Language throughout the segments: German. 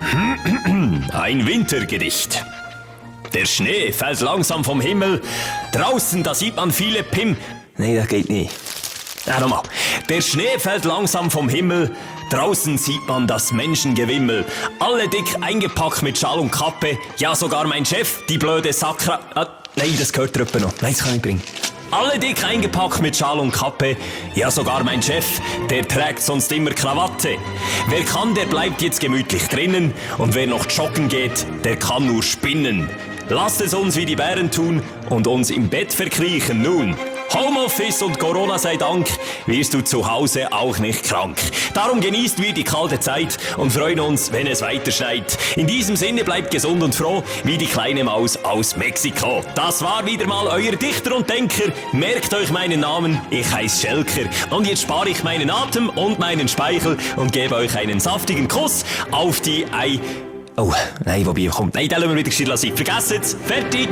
Ein Wintergedicht. Der Schnee fällt langsam vom Himmel. Draußen, da sieht man viele Nee, das geht nicht. Ja, nochmal. Der Schnee fällt langsam vom Himmel. Draußen sieht man das Menschengewimmel. Alle dick eingepackt mit Schal und Kappe. Ja, sogar mein Chef, die blöde Sakra... nein, das gehört drüber noch. Nein, das kann ich bringen. Alle dick eingepackt mit Schal und Kappe. Ja, sogar mein Chef, der trägt sonst immer Krawatte. Wer kann, der bleibt jetzt gemütlich drinnen. Und wer noch joggen geht, der kann nur spinnen. Lasst es uns wie die Bären tun und uns im Bett verkriechen nun. Homeoffice und Corona sei Dank, wirst du zu Hause auch nicht krank. Darum genießt wir die kalte Zeit und freuen uns, wenn es weiter schneit. In diesem Sinne bleibt gesund und froh, wie die kleine Maus aus Mexiko. Das war wieder mal euer Dichter und Denker. Merkt euch meinen Namen, ich heiß Schelker. Und jetzt spare ich meinen Atem und meinen Speichel und gebe euch einen saftigen Kuss auf die Ei... Oh, nein, wobei, kommt. Nein, da lassen wir wieder stehen lassen. Vergesst es. Fertig!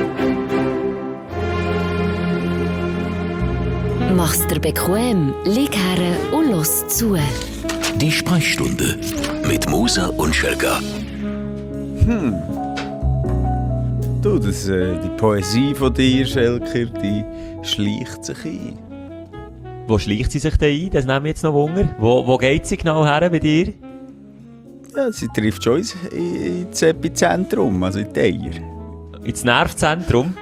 Mach's dir bequem, lieg her und los zu. Die Sprechstunde mit Musa und Schelka. Du, die Poesie von dir, Schelker, die schleicht sich ein. Wo schleicht sie sich denn ein? Das nehmen wir jetzt noch Wunder. Wo geht sie genau her bei dir? Ja, sie trifft schon ins Epizentrum, also in die Eier. Ins Nervzentrum?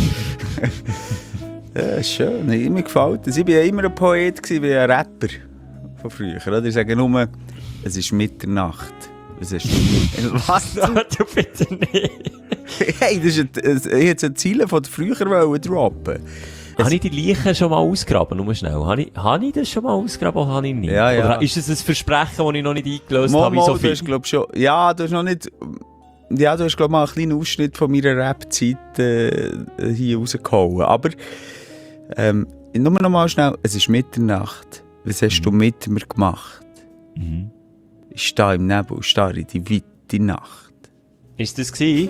Ja, schön. Mir gefällt das. Ich war ja immer ein Poet, wie ein Rapper von früher. Oder? Ich sage nur, es ist Mitternacht. Was hast du? Was? Du bitte nicht. Hey, ich hätte ein Ziel von früher droppen. Habe ich die Leichen schon mal ausgraben? Nur schnell. Habe ich das schon mal ausgraben oder habe ich nicht? Ja, ja. Oder ist es ein Versprechen, das ich noch nicht eingelöst habe? So viel? Du hast, schon, ja, du hast noch nicht... Ja, du hast, glaube ich, mal einen kleinen Ausschnitt von meiner Rap-Zeit hier rausgehauen. Aber nur noch mal schnell, es ist Mitternacht. Was hast du mit mir gemacht? Ich stehe im Nebel und starre in die weite Nacht. Ist das gewesen?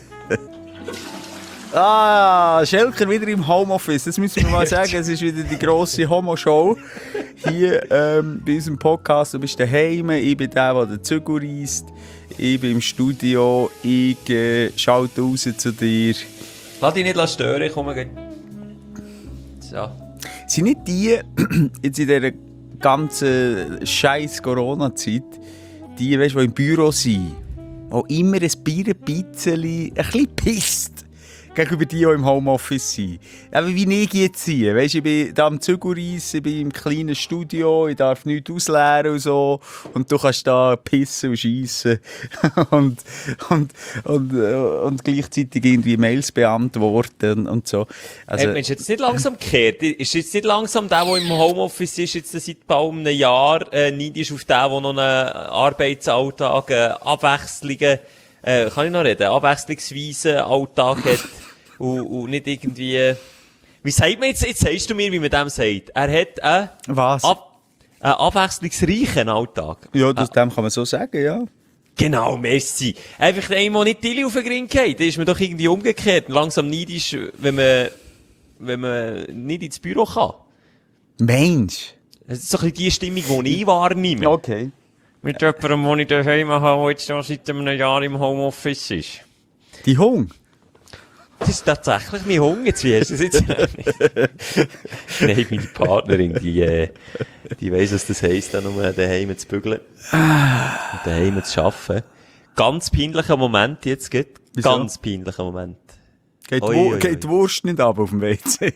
Schelker wieder im Homeoffice. Das müssen wir mal sagen. Es ist wieder die grosse Homo-Show hier bei unserem Podcast. Du bist daheim, ich bin der den Zügel reisst. Ich bin im Studio, ich schalte raus zu dir. Lass dich nicht stören, ich komme gleich. So. Sind nicht die, jetzt in dieser ganzen scheiß Corona-Zeit, die, weißt, die im Büro sind, die immer ein bisschen pisst gegenüber die, die im Homeoffice sind. Aber wie ich jetzt hier, weißt, ich bin da am Zügelreis, ich bin im kleinen Studio, ich darf nichts ausleeren und so, und du kannst da pissen und schiessen und gleichzeitig irgendwie Mails beantworten und so. Also, Mensch, jetzt nicht langsam gekehrt. Ist jetzt nicht langsam der im Homeoffice ist, jetzt seit bald einem Jahr, neidisch auf den, der noch einen Arbeitsalltag, Abwechslungen, kann ich noch reden? Abwechslungsweisen Alltag hat und nicht irgendwie... Wie sagt man jetzt? Jetzt sagst du mir, wie man dem sagt. Er hat einen abwechslungsreichen Alltag. Ja, dem kann man so sagen, ja. Genau, merci. Einfach einmal nicht die auf den Grin geht, dann ist man doch irgendwie umgekehrt und langsam neidisch, wenn man nicht ins Büro kann. Mensch. Das ist so ein bisschen die Stimmung, die ich wahrnehme. Okay. Mit jemandem, den ich daheim habe, der jetzt schon seit einem Jahr im Homeoffice ist. Die Hung? Das ist tatsächlich mein Hunger. Jetzt wie hast du das jetzt? Nein, meine Partnerin, die weiss, was das heisst, dann daheim zu bügeln. Und daheim zu arbeiten. Ganz peinlicher Moment jetzt geht. Wieso? Ganz peinlicher Moment. Geht die Wurst nicht ab auf dem WC?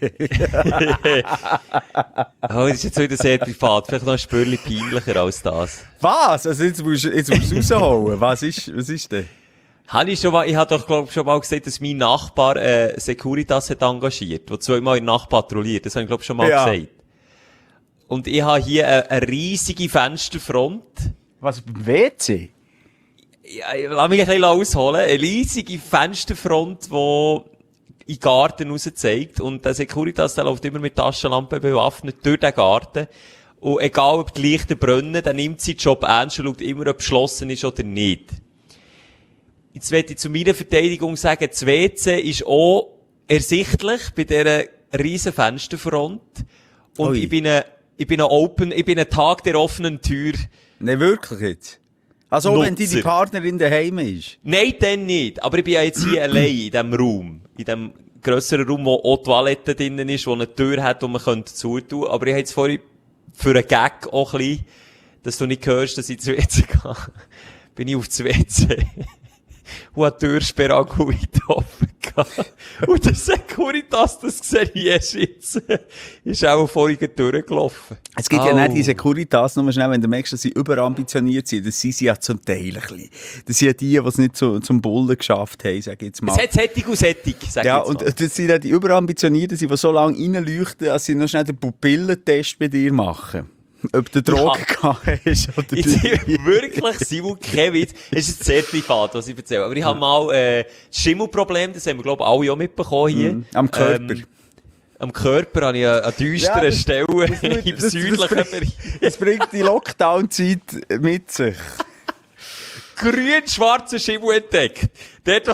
Oh, das ist jetzt wieder sehr privat. Vielleicht noch ein Spürchen peinlicher als das. Was? Also jetzt musst du rausholen. Was ist denn? Ich habe doch, glaub schon mal gesagt, dass mein Nachbar, Securitas hat engagiert, der zweimal in der Nacht patrouilliert. Das habe ich, glaub schon mal gesagt. Und ich habe hier eine riesige Fensterfront. Was, beim WC? Ja, lass mich ein bisschen ausholen. Eine riesige Fensterfront, die in den Garten raus zeigt. Und der Securitas, der läuft immer mit Taschenlampe bewaffnet durch den Garten. Und egal, ob die Lichter brennen, dann nimmt sie den Job ernst und schaut immer, ob geschlossen ist oder nicht. Jetzt möchte ich zu meiner Verteidigung sagen, das WC ist auch ersichtlich bei dieser riesen Fensterfront. Und ich bin ein Tag der offenen Tür. Nein, wirklich jetzt? Also auch wenn Nutzer. deine Partnerin daheim ist? Nein, dann nicht. Aber ich bin ja jetzt hier allein in diesem Raum. In diesem grösseren Raum, wo auch die Toilette drinnen ist, wo eine Tür hat, die man zutun könnte. Aber ich habe jetzt vorhin für einen Gag auch ein bisschen, dass du nicht hörst, dass ich ins WC gehe. Bin ich auf das WC. Und hat die Türsperre weit offen gehabt. Und der Securitas, das sehe ich erst jetzt, ist auch vorhin durchgelaufen. Es gibt ja nicht die Securitas, nur schnell, wenn du merkst, dass sie überambitioniert sind. Das sind sie ja zum Teil ein bisschen. Das sind ja die es nicht zum Bullen geschafft haben, sag ich jetzt mal. Es hat Sättig und Sättig, sag Ja, ich jetzt und mal. das sind ja die Überambitionierten, die so lange reinleuchten, dass sie noch schnell den Pupillentest bei dir machen. Ob du Drogen gehabt hast oder Jetzt nicht. wirklich, Simon, kein Witz. Es ist sehr privat, was ich erzähle. Aber ich habe mal, das Schimmelproblem, das haben wir, glaube ich, alle auch mitbekommen hier. Am Körper. Am Körper habe ich eine düstere Stelle im südlichen Bereich. Das bringt die Lockdown-Zeit mit sich. Grün-schwarzer Schimmel entdeckt. Dort,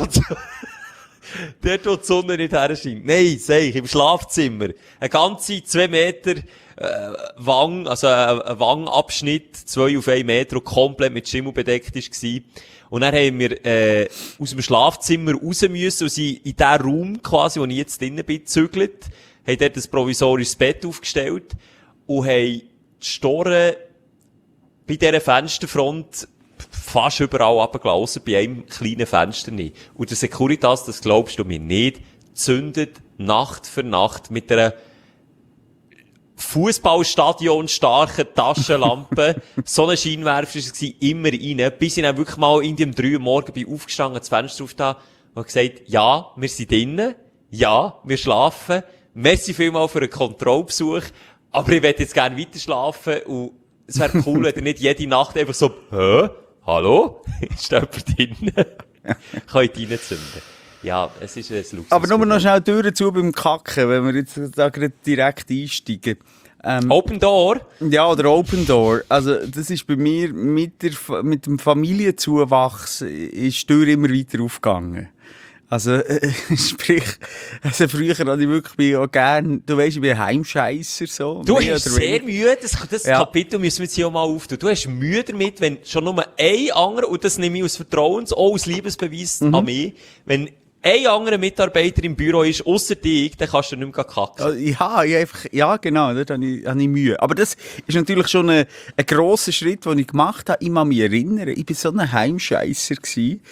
wo die Sonne nicht herscheint. Nein, sag ich, im Schlafzimmer. Ein ganze 2 Meter Wang, also ein Wangabschnitt, 2 auf 1 Meter, und komplett mit Schimmel bedeckt war. Und dann haben wir aus dem Schlafzimmer raus müssen und sind in den Raum quasi, wo ich jetzt drinnen bin, gezügelt, haben dort ein provisorisches Bett aufgestellt und haben die Storen bei dieser Fensterfront fast überall runtergelassen, ausser bei einem kleinen Fenster nicht. Und der Securitas, das glaubst du mir nicht, zündet Nacht für Nacht mit einer Fußballstadion starken Taschenlampe, so ein Scheinwerfer war es immer rein, bis ich dann wirklich mal in um 3 Uhr morgens bin aufgestanden, das Fenster auf da und gesagt, ja, wir sind drinnen, ja, wir schlafen, merci vielmals für einen Kontrollbesuch, aber ich möchte jetzt gerne weiter schlafen und es wäre cool, wenn ihr nicht jede Nacht einfach so, hallo? Ist da jemand drinnen? Könnt ihr reinzünden. Ja, es ist ein Luxus. Aber nur noch schnell Türen zu beim Kacken, wenn wir jetzt da gerade direkt einsteigen. Open Door? Ja, oder Open Door. Also, das ist bei mir mit dem Familienzuwachs ist die Tür immer weiter aufgegangen. Also, sprich, also früher hatte ich wirklich auch gern, du weisst, ich bin ein Heimscheisser, so. Du mehr hast oder sehr weniger. Mühe, das Ja. Kapitel müssen wir jetzt hier auch mal auftun. Du hast Mühe damit, wenn schon nur ein anderer, und das nehme ich aus Vertrauens, auch aus Liebesbeweis an mich, wenn ein anderer Mitarbeiter im Büro ist, ausser dich, dann kannst du nicht mehr kacken. Ja, genau, dort habe ich Mühe. Aber das ist natürlich schon ein grosser Schritt, den ich gemacht habe. Ich kann mich erinnern, ich war so ein Heimscheisser gewesen.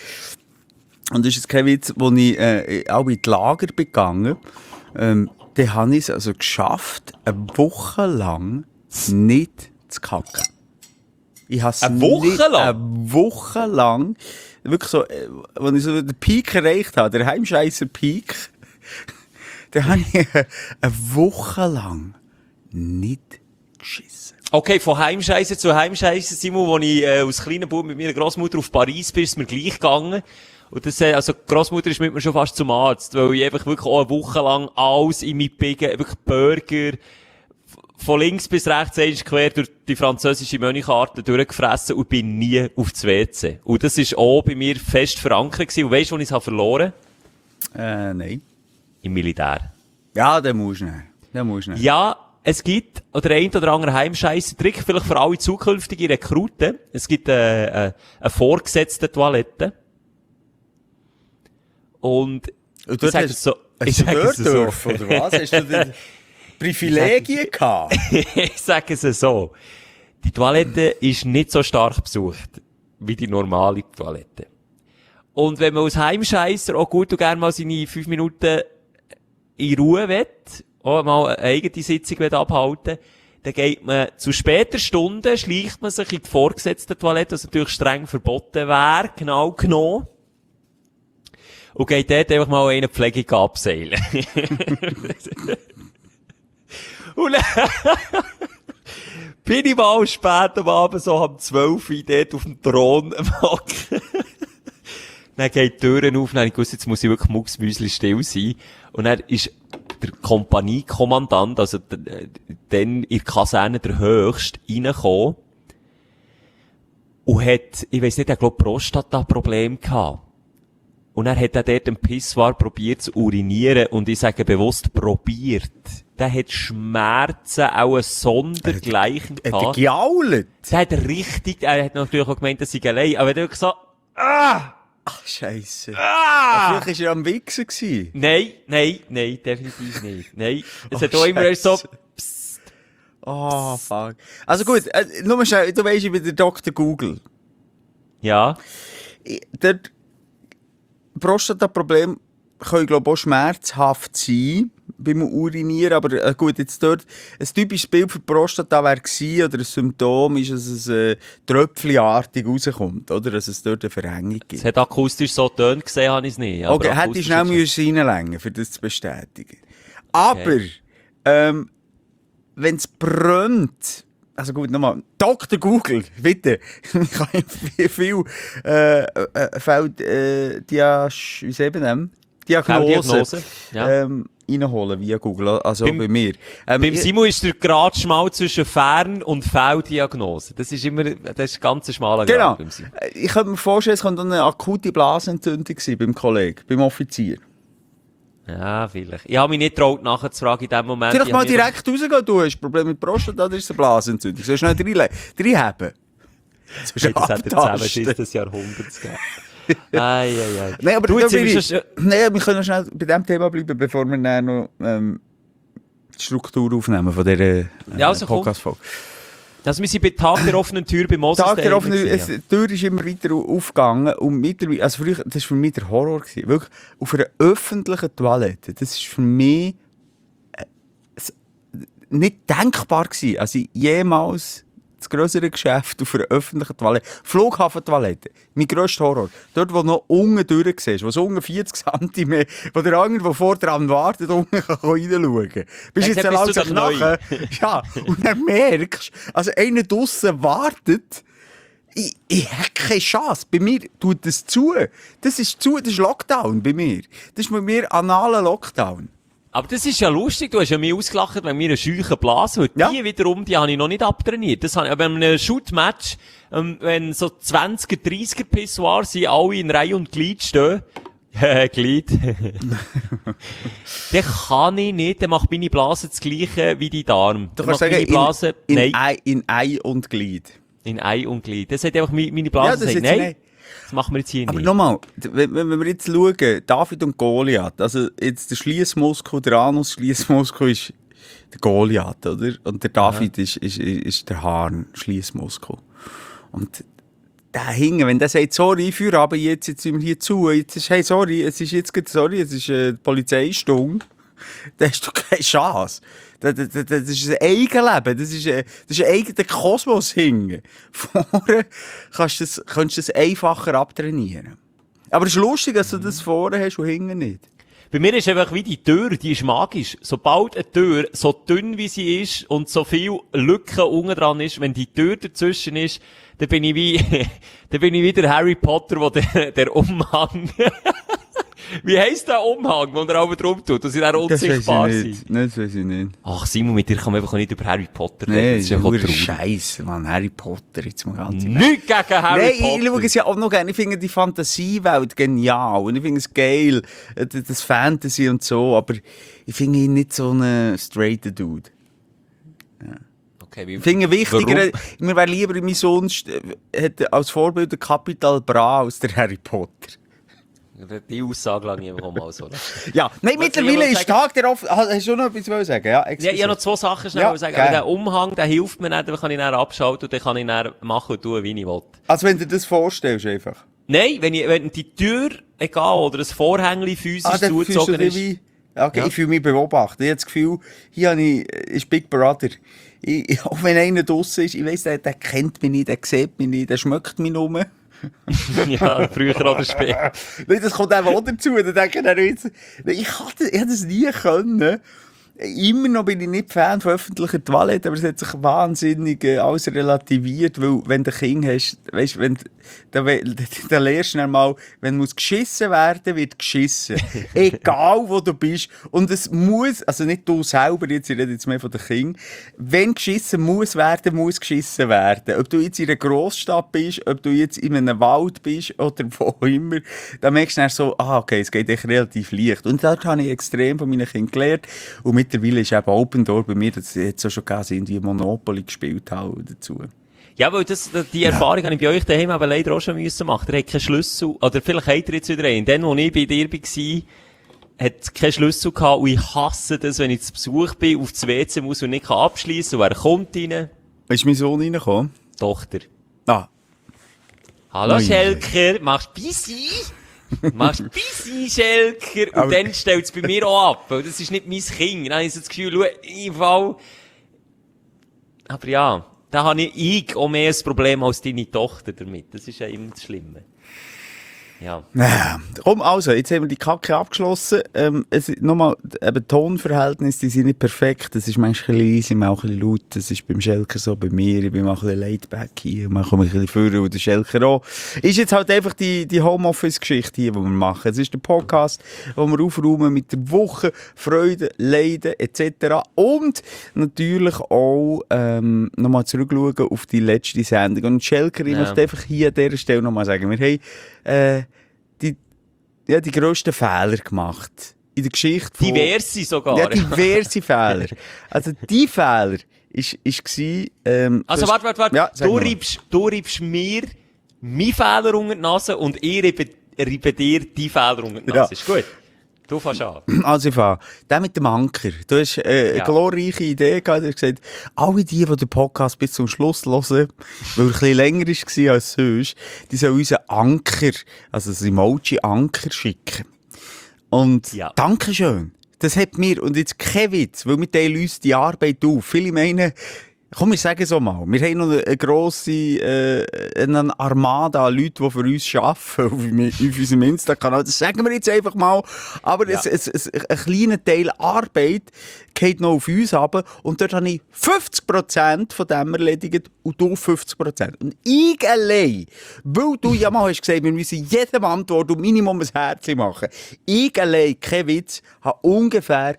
Und das ist jetzt kein Witz, wo ich auch in die Lager begangen. Dann habe ich es also geschafft, eine Woche lang nicht zu kacken. Ich habe es Eine Woche lang? Eine Woche lang. Wirklich so, als ich so den Peak erreicht habe, der Heimscheisser-Peak, dann habe ich eine Woche lang nicht geschissen. Okay, von Heimscheißer zu Heimscheißer, Simon, als ich als kleiner Bub mit meiner Großmutter auf Paris bin, ist mir gleich gegangen. Und das, also, die Großmutter ist mit mir schon fast zum Arzt, weil ich einfach wirklich auch eine Woche lang alles in mich biegen, wirklich Burger, von links bis rechts, einmal quer durch die französische Mönchkarte durchgefressen und bin nie auf das WC. Und das ist auch bei mir fest verankert gewesen. Und weisst du, wo ich es verloren habe? Nein. Im Militär. Ja, den musst du nicht. Ja, es gibt, oder ein oder andere Heimscheisser-Trick, vielleicht für alle zukünftigen Rekruten. Es gibt, eine vorgesetzte Toilette. Und Und ich sage es so, ich sage es so. dürfen, oder was? Hast du denn Privilegien gehabt? Ich sage es so. Die Toilette ist nicht so stark besucht wie die normale Toilette. Und wenn man als Heimscheisser auch gut und gerne mal seine 5 Minuten in Ruhe will, auch mal eine eigene Sitzung will abhalten, dann geht man zu später Stunde, schleicht man sich in die vorgesetzte Toilette, was natürlich streng verboten wäre, genau genommen. Und geht dort einfach mal eine Pflegung abseilen. Und dann bin ich mal spät am Abend, so um 12 Uhr, dort auf dem Thron am Hocken. Dann geht die Türen auf, dann habe ich gewusst, jetzt muss ich wirklich mucksmüsli still sein. Und dann ist der Kompaniekommandant, also dann in der Kaserne der Höchste, reingekommen. Und hat, ich weiss nicht, er glaube Prostata-Problem gehabt. Und er hat dort im Pissoir probiert zu urinieren. Und ich sage bewusst probiert. der hat Schmerzen auch sondergleichen Hat er gehabt. gejault? Der hat richtig, er hat natürlich auch gemeint, dass ich allein, aber der hat gesagt, Ach, Scheisse. Vielleicht war er am Wichsen gewesen. nein, definitiv nicht. Nein, es hat auch immer erst so, psst. Oh, fuck. Also gut, nur mal schnell, du weisst, ich bin der Dr. Google. Ja. Der Prostata-Problem können, glaube ich, auch schmerzhaft sein beim Urinieren, aber gut, jetzt dort, ein typisches Bild für die Prostata wäre gewesen, oder ein Symptom ist, dass es tröpfchenartig rauskommt, oder? Dass es dort eine Verengung gibt. Es hat akustisch so tönt gesehen, habe ich es nicht. Aber Okay, hätte akustisch ich schnell hat's- müssen reinlängen, um das zu bestätigen. Aber, wenn es brennt, also gut, nochmal, Dr. Google, bitte, ich kann viel wie sagen wir das? Diagnose, ja. Reinholen via Google, also bei mir. Beim Simon ist der Gradschmal zwischen Fern- und Fehldiagnose. Das ist immer, das ist ganz ein schmaler Grad Genau. beim Simon. Ich könnte mir vorstellen, es könnte eine akute Blasenentzündung sein beim Kollegen, beim Offizier. Ja, vielleicht. Ich habe mich nicht getraut, nachzufragen in dem Moment. Vielleicht Ich mal habe mich direkt rausgehen, du hast ein Problem mit Prostata, oder ist es eine Blasenentzündung? Sollst du schnell reinheben? einfach- Das hat der Zusammenschiss des Jahrhunderts gegeben. Ei. Nein, aber Du, jetzt da sind bin wir ich, schon... nein, wir können noch schnell bei diesem Thema bleiben, bevor wir dann noch die Struktur aufnehmen von dieser Ja, also komm. Podcast-Folge. Also wir sind bei Tag der offenen Tür bei Moses. Tag der daheim offenen gewesen, die Tür ist immer weiter aufgegangen und mittlerweile, also früher, das war für mich der Horror gewesen. Wirklich, auf einer öffentlichen Toilette, das ist für mich nicht denkbar gewesen, als ich jemals das grössere Geschäft auf einer öffentlichen Toilette, Flughafentoilette, mein grösster Horror, dort wo noch unten durch siehst, wo so ungefähr 40 cm, wo der irgendwo vor dran wartet, unten kann reinschauen kann. Bist Ja, jetzt gesagt, langsam bist du doch neu. nachher, ja, und dann merkst, also einer draussen wartet, ich habe keine Chance. Bei mir tut das zu. Das ist Lockdown bei mir. Das ist bei mir analer Lockdown. Aber das ist ja lustig, du hast ja mich ausgelacht, wenn mir eine scheuche Blase wird. Ja. Die wiederum, die habe ich noch nicht abtrainiert. Das habe ich, aber in einem Shoot-Match, wenn so 20er, 30er Pissoir sind, alle in Reihe und Glied stehen, Glied, dann kann ich nicht, dann macht meine Blase das Gleiche wie die Darm. Du Dann kannst macht sagen, meine Blase, nein, in Ei und Glied. in Ei und Glied. Das hat einfach meine Blase Ja, das gesagt, jetzt nein, das machen wir jetzt hier Aber nicht. nochmal, wenn wir jetzt schauen, David und Goliath, also jetzt der Schliessmuskel, der Anus-Schliessmuskel ist der Goliath, oder? Und der David ist der Hahn-Schliessmuskel. Und der hinten, wenn der sagt, sorry, ich führe aber jetzt sind wir hier zu, jetzt ist, hey, sorry, es ist Polizeistunde, dann hast du keine Chance. Das ist ein Eigenleben, das ist ein eigener Kosmos hinten. Vorne könntest du das einfacher abtrainieren. Aber es ist lustig, dass du das vorne hast und hinten nicht. Bei mir ist einfach wie die Tür, die ist magisch. Sobald eine Tür so dünn wie sie ist und so viel Lücken unten dran ist, wenn die Tür dazwischen ist, dann bin ich wie der Harry Potter, wo der Umhang, wie heisst der Umhang, wo er oben drum tut, dass sie dann unsichtbar sind? Das weiss ich nicht. Ach Simon, mit dir kann man einfach nicht über Harry Potter reden. Nee, das ist ja voll traurig. Scheiße, Mann, Harry Potter, jetzt mal ganz Nichts gegen Harry Nein, Potter. ich schaue es ja auch noch gerne. Ich finde die Fantasiewelt genial. Und ich finde es geil, das Fantasy und so. Aber ich finde ihn nicht so einen straighten Dude. Okay, Ich finde wichtiger, Warum? mir wäre lieber, mein Sohn hat als Vorbild den Capital Bra als der Harry Potter. Die Aussage lasse ich einfach mal so. Ja, nein, Was mittlerweile ich ist sagen? Tag der offen. Hast du noch etwas sagen? Ja, Ja, ich habe noch zwei Sachen schnell Ja, sagen. gerne. Aber der Umhang, der hilft mir nicht, den kann ich dann abschalten und den kann ich dann machen und tun, wie ich will. Also wenn du dir das vorstellst einfach. Nein, wenn die Tür, egal, oder ein Vorhängli physisch Dann fühlst du zugezogen dich ist. wie... Okay, Ja. ich fühle mich beobachtet. Ich habe das Gefühl, hier habe ist Big Brother. Auch wenn einer draussen ist, ich weiss, der kennt mich nicht, der sieht mich nicht, der schmeckt mich nur. Ja, früher oder später. Nein, das kommt einfach auch dazu. Dann denke ich dann jetzt, ich habe das nie können. Immer noch bin ich nicht Fan von öffentlichen Toiletten, aber es hat sich wahnsinnig alles relativiert, weil wenn du ein Kind hast, weisst, dann lernst du dann mal, wenn muss geschissen werden, wird geschissen. Egal wo du bist. Und es muss, also nicht du selber, ich rede jetzt mehr von den Kindern, wenn geschissen muss werden, muss geschissen werden. Ob du jetzt in einer Grossstadt bist, ob du jetzt in einem Wald bist oder wo immer, dann merkst du dann so, okay, es geht echt relativ leicht. Und dort habe ich extrem von meinen Kindern gelernt. Und mit mittlerweile ist eben Open Door bei mir, das jetzt auch schon gegeben, dass ich irgendwie Monopoly gespielt habe dazu. Ja, weil die Erfahrung habe ich bei euch daheim aber leider auch schon müssen machen. Ihr habt keinen Schlüssel, oder vielleicht habt ihr jetzt wieder einen. Dann, wo ich bei dir war, hat es keinen Schlüssel gehabt und ich hasse das, wenn ich zu Besuch bin, auf das WC muss und nicht abschliessen und wer kommt rein? Ist mein Sohn reingekommen? Tochter. Ah. Hallo Nein. Schelker, machst Bissi? Machst Bissi, Schelker? Und Aber- dann stellt es bei mir auch ab, weil das ist nicht mein Kind. Dann habe ich so das Gefühl, schau, im Fall. Aber ja, da habe ich auch mehr ein Problem als deine Tochter damit. Das ist ja immer das Schlimme. Ja. Ja. Komm, also, jetzt haben wir die Kacke abgeschlossen. Nochmal, eben Tonverhältnisse, die sind nicht perfekt. Das ist manchmal ein bisschen leise, manchmal auch ein bisschen laut. Das ist beim Schelker so, bei mir. Ich bin mal ein bisschen laidback hier, manchmal ein bisschen vorne und der Schelker auch. Ist jetzt halt einfach die Homeoffice-Geschichte hier, die wir machen. Es ist der Podcast, wo wir aufräumen mit der Woche, Freude, Leiden etc. Und natürlich auch nochmal zurückschauen auf die letzte Sendung. Und Schelker, ich möchte einfach hier an dieser Stelle nochmal sagen, wir haben die grössten Fehler gemacht. In der Geschichte von... Diverse sogar. Ja, diverse Fehler. Also, die Fehler war... Also, warte. Ja, sag du mal. reibst mir meine Fehler unter die Nase und ich reibe dir die Fehler unter die Nase. Ja. Ist gut. Du fängst an. Also, ich fange. Der mit dem Anker. Du hast eine glorreiche Idee gehabt. Du hast gesagt, alle die den Podcast bis zum Schluss hören, weil er ein bisschen länger war als sonst, die sollen unseren Anker, also das Emoji-Anker schicken. Und Ja. Dankeschön. Das hat mir, und jetzt kein Witz, weil wir teilen uns die Arbeit auf. Viele meinen, komm, wir sagen so mal, wir haben noch eine grosse eine Armada an Leuten, die für uns arbeiten, auf unserem Insta-Kanal. Das sagen wir jetzt einfach mal. Aber ein kleiner Teil Arbeit geht noch auf uns runter. Und dort habe ich 50% von dem erledigt und du 50%. Und ich allein, weil du ja mal hast gesagt, wir müssen jedem Antwort und Minimum ein Herzchen machen. Ich allein, kein Witz, habe ungefähr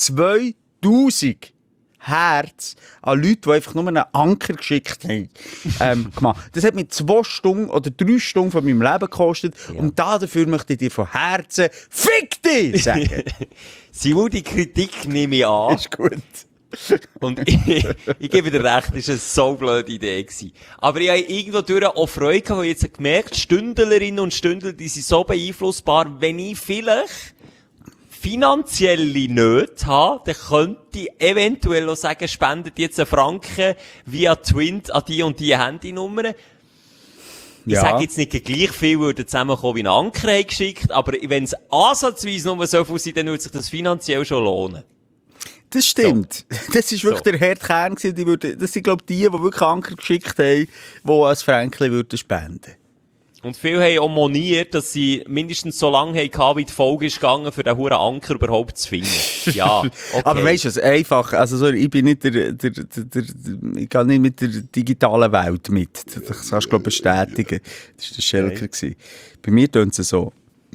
2000 Herz an Leute, die einfach nur einen Anker geschickt haben, gemacht. Das hat mir 2 Stunden oder 3 Stunden von meinem Leben gekostet. Ja. Und dafür möchte ich dir von Herzen «Fick dich!» sagen. Simon, die Kritik nehme ich an. Ist gut. Und ich gebe dir recht, das war eine so blöde Idee gewesen. Aber ich habe irgendwo durch auch Freude gehabt, weil ich jetzt gemerkt, Stündlerinnen und Stündler, die sind so beeinflussbar, wenn ich vielleicht finanzielle Nöte habe, dann könnte ich eventuell auch sagen, spendet jetzt einen Franken via Twint an die und die Handynummer. Ich sage jetzt nicht gleich viel, würde zusammenkommen wie ein Anker haben geschickt, aber wenn es ansatzweise nur so viel sind, dann würde sich das finanziell schon lohnen. Das stimmt. So. Das ist wirklich der Herdkern gewesen. Das sind, glaube ich, die wirklich Anker geschickt haben, die als Fränkli würden spenden. Und viele haben auch moniert, dass sie mindestens so lange hatten, wie die Folge ist gegangen, für den huren Anker überhaupt zu finden. Ja, okay. Aber weißt du, es einfach, also so, ich bin nicht ich gehe nicht mit der digitalen Welt mit. Das kannst du, glaube ich, bestätigen. Das war der Schelker. Okay. Bei mir tönt es so.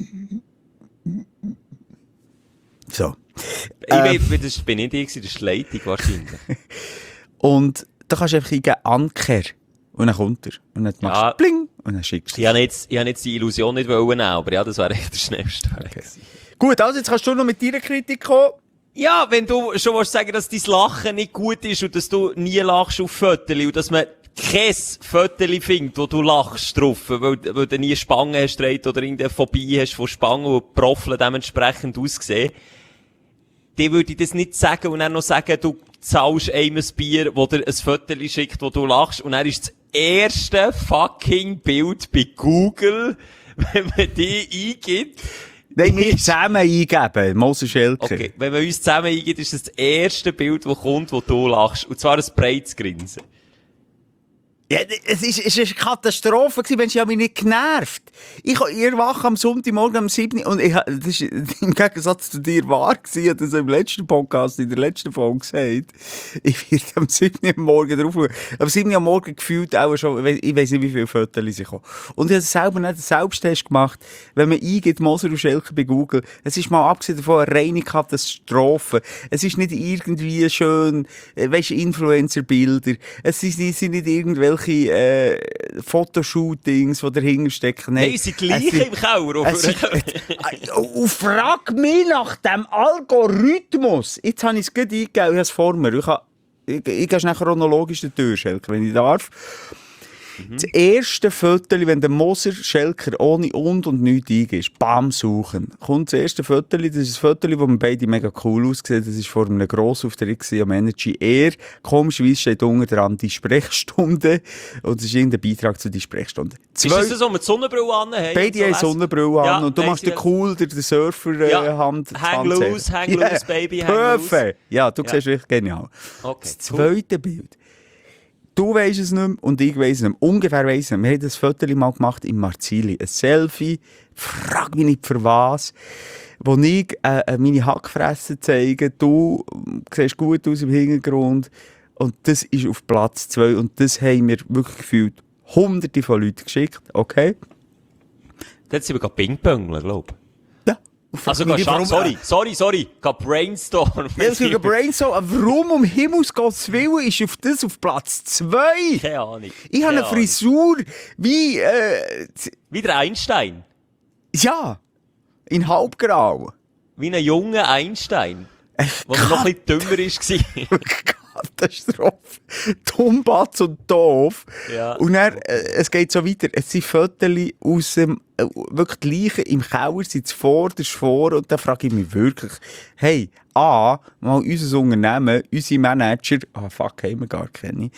So. Das bin nicht ich, das ist die Leitung wahrscheinlich. Und da kannst du einfach eingeben, Anker. Und dann kommt er. Und dann machst du Bling. Und dann schickst du es. Ich habe jetzt die Illusion nicht nehmen, aber ja, das wäre echt der schnellste Weg. Okay. Gut, also jetzt kannst du noch mit deiner Kritik kommen. Ja, wenn du schon willst sagen, dass dein Lachen nicht gut ist und dass du nie lachst auf Fotos und dass man kein Foto findet, wo du lachst drauf, weil du nie Spangen hast oder irgendeine Phobie hast von Spangen und die Profile dementsprechend aussehen, dann würde ich das nicht sagen und dann noch sagen, du zahlst einem ein Bier, wo dir ein Foto schickt, wo du lachst und dann ist das erste fucking Bild bei Google, wenn man die eingibt. Nein, wir zusammen eingeben, Moses Schelker. Okay, wenn man uns zusammen eingibt, ist das erste Bild, das kommt, wo du lachst. Und zwar ein breites Grinsen. Ja, es ist eine Katastrophe gewesen, Mensch, ich habe mich nicht genervt. Ich erwache am Sonntagmorgen um 7 Uhr und das ist im Gegensatz zu dir wahr gewesen, ich habe das im letzten Podcast, in der letzten Folge gesagt. Ich werde am 7 Uhr morgen drauf schauen. Am 7 Uhr morgen gefühlt auch schon, ich weiss nicht, wie viele Fotos ich kommen. Und ich habe selber nicht einen Selbsttest gemacht, wenn man eingibt, Moser und Schelker bei Google. Es ist mal abgesehen davon eine reine Katastrophe. Es ist nicht irgendwie schön, weisst, Influencer-Bilder. Es sind nicht irgendwelche irgendwelche Fotoshootings, die dahinter stecken. Nein, sie gleichen im Keller. Und frag mich nach dem Algorithmus. Jetzt habe ich es gut eingegeben, ich habe es vor mir. Ich gehe schnell chronologisch durch, Schelker, wenn ich darf. Das erste Foto, wenn der Moser Schelker ohne und nichts eingibst, bam, suchen. Kommt das erste Foto, das ist ein Foto, das mir beide mega cool aussehen. Das war vor einem Grossauftritt am Energy Air. Komischerweise steht unten dran die Sprechstunde. Und es ist irgendein Beitrag zu die Sprechstunde. Ist das so mit Sonnenbrille an? Hey, beide haben Sonnenbrille an. Und du machst den cool, der Surfer-Hand. Hang loose, baby, hang perfekt. loose. Ja, du siehst wirklich genial. Okay, das zweite Bild. Du weisst es nicht mehr und ich weiss es nicht mehr. Ungefähr weiss ich es nicht mehr. Wir haben das Foto mal gemacht im Marzili. Ein Selfie, frag mich nicht für was, wo ich meine Hackfresse zeige. Du siehst gut aus im Hintergrund. Und das ist auf Platz 2. Und das haben wir wirklich gefühlt Hunderte von Leuten geschickt. Okay? Da sind wir gerade Ping-Pongeln, glaube ich. Also, sorry, brainstorm. Ja, es ist brainstorm. Warum um Himmels Gottes Willen ist auf Platz 2? Keine Ahnung. Ich habe eine Frisur wie, wie der Einstein. Ja, in halbgrau. Wie ein junger Einstein. Der noch ein bisschen dümmer war. Katastrophe. Dummbatz und doof. Ja. Und dann, es geht so weiter. Es sind Fotos aus dem, wirklich die Leichen im Keller, sind vor. Und da frage ich mich wirklich, hey, mal unser Unternehmen, unsere Manager, haben wir gar keine,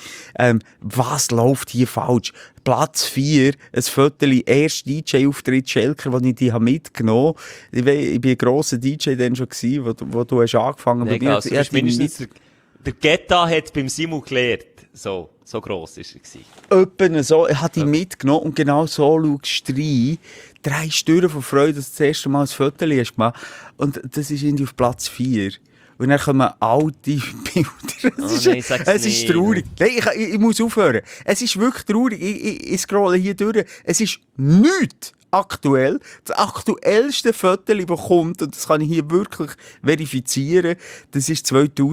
was läuft hier falsch? Platz 4, ein Foto, erst DJ-Auftritt Schelker, den ich die mitgenommen habe. Ich war ein grosser DJ dann schon gewesen, wo du hast angefangen hast. Nee, also, mindestens der Getta hat beim Simu gelehrt. So gross war er. Etwa so, er hat die mitgenommen und genau so schaust du rein. 3 Stüren von Freude, dass du das erste Mal ein Foto hast gemacht. Und das ist irgendwie auf Platz 4. Und dann kommen alte Bilder. Es ist traurig. Nein, ich muss aufhören. Es ist wirklich traurig. Ich scrolle hier durch. Es ist nichts aktuell. Das aktuellste Foto, das kommt, und das kann ich hier wirklich verifizieren, das ist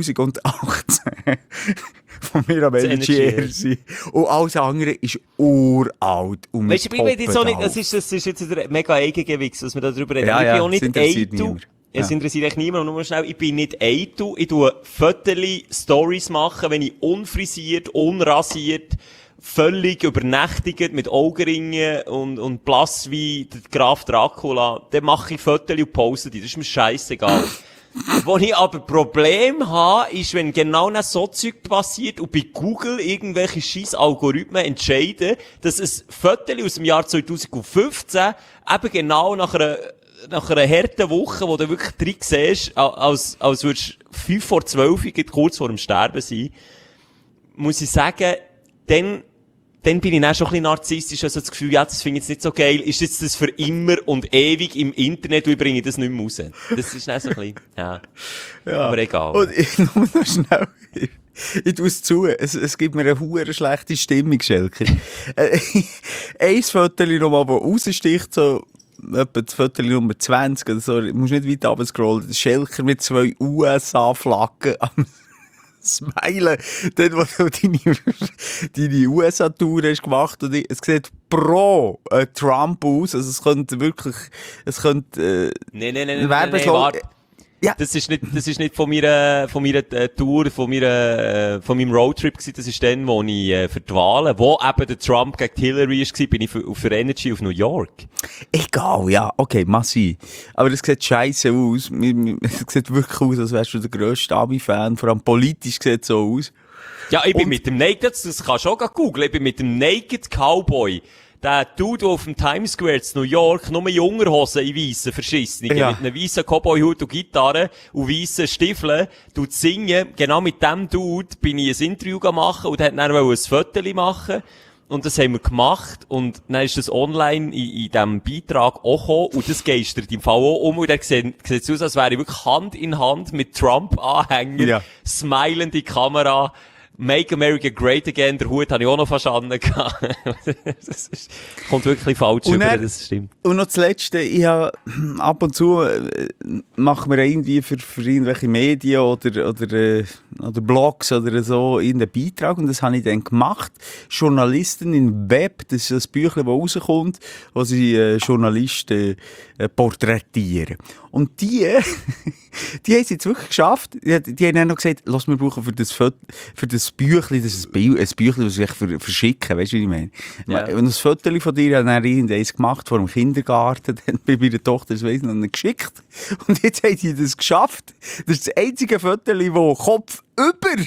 2018. Von mir am Energy Air. Und alles andere ist uralt. Weißt du, ich bin jetzt so nicht, das ist jetzt ein mega Eigengewichs, was wir da drüber reden. Ich bin auch nicht eitel. Es interessiert echt niemand, nur schnell. Ich bin nicht eitel. Ich tue Fotos-Stories machen, wenn ich unfrisiert, unrasiert, völlig übernächtigt mit Augenringen und blass wie der Graf Dracula. Dann mache ich Fotos und poste die. Das ist mir scheissegal. Wo ich aber Problem habe, ist, wenn genau so Zeug passiert und bei Google irgendwelche scheiß Algorithmen entscheiden, dass ein Foto aus dem Jahr 2015 eben genau nach einer harten Woche, wo du wirklich drin siehst, als würdest du 5 vor 12 kurz vor dem Sterben sein, muss ich sagen, dann bin ich dann schon ein bisschen narzisstisch, also das Gefühl, ja, das finde ich jetzt nicht so geil. Ist jetzt das für immer und ewig im Internet und ich bringe das nicht mehr raus? Das ist dann so ein bisschen, ja. Aber egal. Und ich nur noch schnell, ich tue es zu, es gibt mir eine hure schlechte Stimmung, Schelker. Ein Foto nochmal, das raussticht, so, etwa das Foto Nummer 20 oder so, du musst nicht weit runterscrollen, der Schelker mit 2 USA-Flaggen am Smilen, dort, wo du deine USA-Tour hast gemacht, und es sieht pro Trump aus, also es könnte wirklich, Nein, warte. Ja. Das ist nicht von meiner Tour, von meinem Roadtrip gewesen. Das ist dann, wo ich für die Wahlen, wo eben der Trump gegen Hillary war, bin ich für Energy auf New York. Egal, ja, okay, massiv. Aber das sieht scheisse aus. Es sieht wirklich aus, als wärst du der grösste Ami-Fan. Vor allem politisch sieht es so aus. Ja, ich bin mit dem Naked, das kannst du auch googeln, ich bin mit dem Naked Cowboy. Der Dude, der auf dem Times Square in New York nur Jungerhosen in weissen verschissenen, mit einem weissen Cowboy-Hut und Gitarre und weissen Stiefeln, singen. Genau mit dem Dude bin ich ein Interview machen und hat dann ein Foto machen. Und das haben wir gemacht und dann ist das online in diesem Beitrag auch gekommen und das geistert im Fall auch um und dann sieht es aus, als wäre ich wirklich Hand in Hand mit Trump-Anhänger, smilende Kamera. Make America Great Again, der Hut habe ich auch noch verstanden. Kommt wirklich falsch Und rüber, dann- das stimmt. Und noch das Letzte, ich habe ab und zu machen wir irgendwie für irgendwelche Medien oder Blogs oder so irgendeinen Beitrag und das habe ich dann gemacht. Journalisten im Web, das ist das Büchlein, das rauskommt, wo sie Journalisten porträtieren. Und die haben es jetzt wirklich geschafft. Die haben dann noch gesagt, lass mir brauchen für das Büchlein, das ist ein Büchlein, das ich verschicken, weißt du, wie ich meine? Ja. Und das Foto von dir hat dann irgendeins gemacht vor dem Kindergarten, dann bei meiner Tochter, das weiss ich noch nicht, geschickt. Und jetzt haben die das geschafft. Das ist das einzige Foto, das Kopf über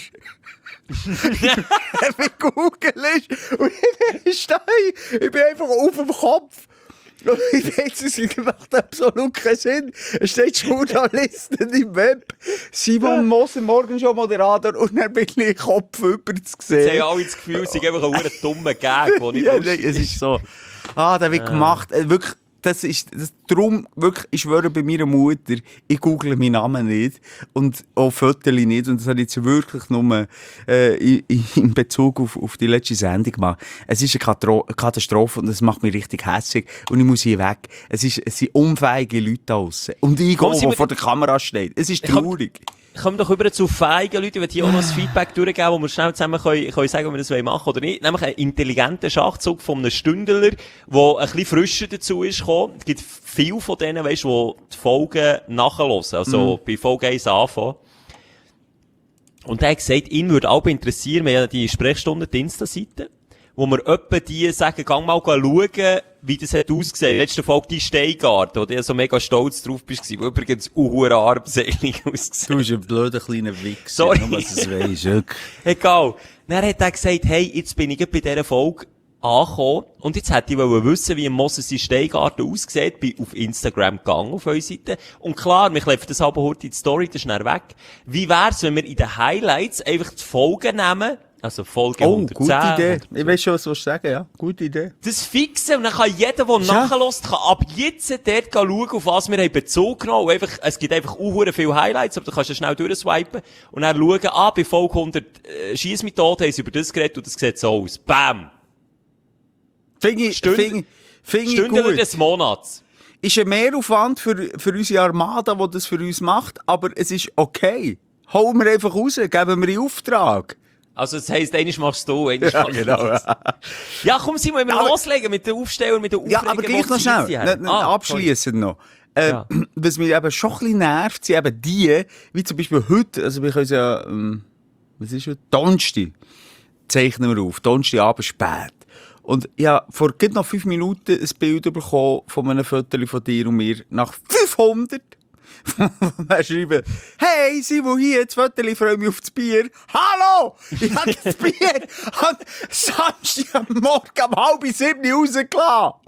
mit Google ist. Und ich bin einfach auf dem Kopf. Und ich weiß, es macht absolut keinen Sinn. Es steht Journalisten im Web. Simon Moser, morgen schon Moderator. Und dann bin ich Kopf über zu Sie haben sehen. alle das Gefühl, es ist einfach ein verdammt dummer Gag, der nicht Ja, lustig nein, es ist so. Der wird gemacht. Wirklich, darum, wirklich, ich schwöre bei meiner Mutter, ich google meinen Namen nicht. Und auch Fotos nicht. Und das habe ich jetzt wirklich nur in Bezug auf die letzte Sendung gemacht. Es ist eine Katastrophe und es macht mich richtig hässlich. Und ich muss hier weg. Es sind unfähige Leute da draussen. Und ich Komm, gehe, der vor der Kamera steht. Es ist komm- traurig. Kommen doch über zu feigen Leute, ich will hier auch noch ein Feedback durchgeben, wo wir schnell zusammen können sagen, ob wir das machen wollen oder nicht. Nämlich einen intelligenten Schachzug von einem Stündler, der ein bisschen frischer dazu ist gekommen. Es gibt viele von denen, weißt du, die die Folgen nachhören. Also bei Folge 1 anfangen. Und er hat gesagt, ihn würde auch interessieren, wir haben ja die Sprechstunde, die Insta-Seite, wo wir etwa die sagen, gang mal schauen, wie das hat ausgesehen. Letzte Folge die Steingarten, wo du ja so mega stolz drauf bist, wo übrigens armselig ausgesehen. Du bist ein blöder kleiner Wichser. Sorry. Nur, dass du es weisst, wirklich. Egal. Dann hat er gesagt, hey, jetzt bin ich bei dieser Folge angekommen und jetzt hätte ich wissen, wie Moses in Steingarten aussieht, bin auf Instagram gegangen, auf eure Seite. Und klar, wir kleben das aber heute in die Story, das ist schnell weg. Wie wär's, wenn wir in den Highlights einfach die Folgen nehmen, also Folge 110. Gute Idee. Ich weiss schon, was du sagen, ja. Gute Idee. Das fixen, und dann kann jeder, der nachlässt, kann ab jetzt dort schauen, auf was wir haben Bezug genommen. Und einfach, es gibt einfach auch viele Highlights, aber du kannst ja schnell durchswipen und dann schauen, bei Folge 100, Schiess mich tot, haben sie über das geredet und das sieht so aus. Bam! Finde ich Stündler gut. des Monats. Ist ein Mehraufwand für unsere Armada, die das für uns macht, aber es ist okay. Holen wir einfach raus, geben wir in Auftrag. Also, das heisst, einmal machst du, einmal machst du genau. das. Ja, komm, Simon, wir loslegen mit den Aufstellern, mit den Ja, Aufregungen. aber gleich noch schnell, abschliessend noch. Was mich eben schon ein bisschen nervt, sind eben die, wie zum Beispiel heute, also wir können ja, was ist heute? Donnerstag zeichnen wir auf, Donnerstagabend spät. Und ja, vor gerade noch 5 Minuten ein Bild bekommen von einem Foto von dir und mir nach 500. Wir schreiben, hey, Simon, hier, das Foto, ich freue mich auf das Bier. Hallo! Ich habe das Bier am Samstagmorgen um 6:30 rausgelassen.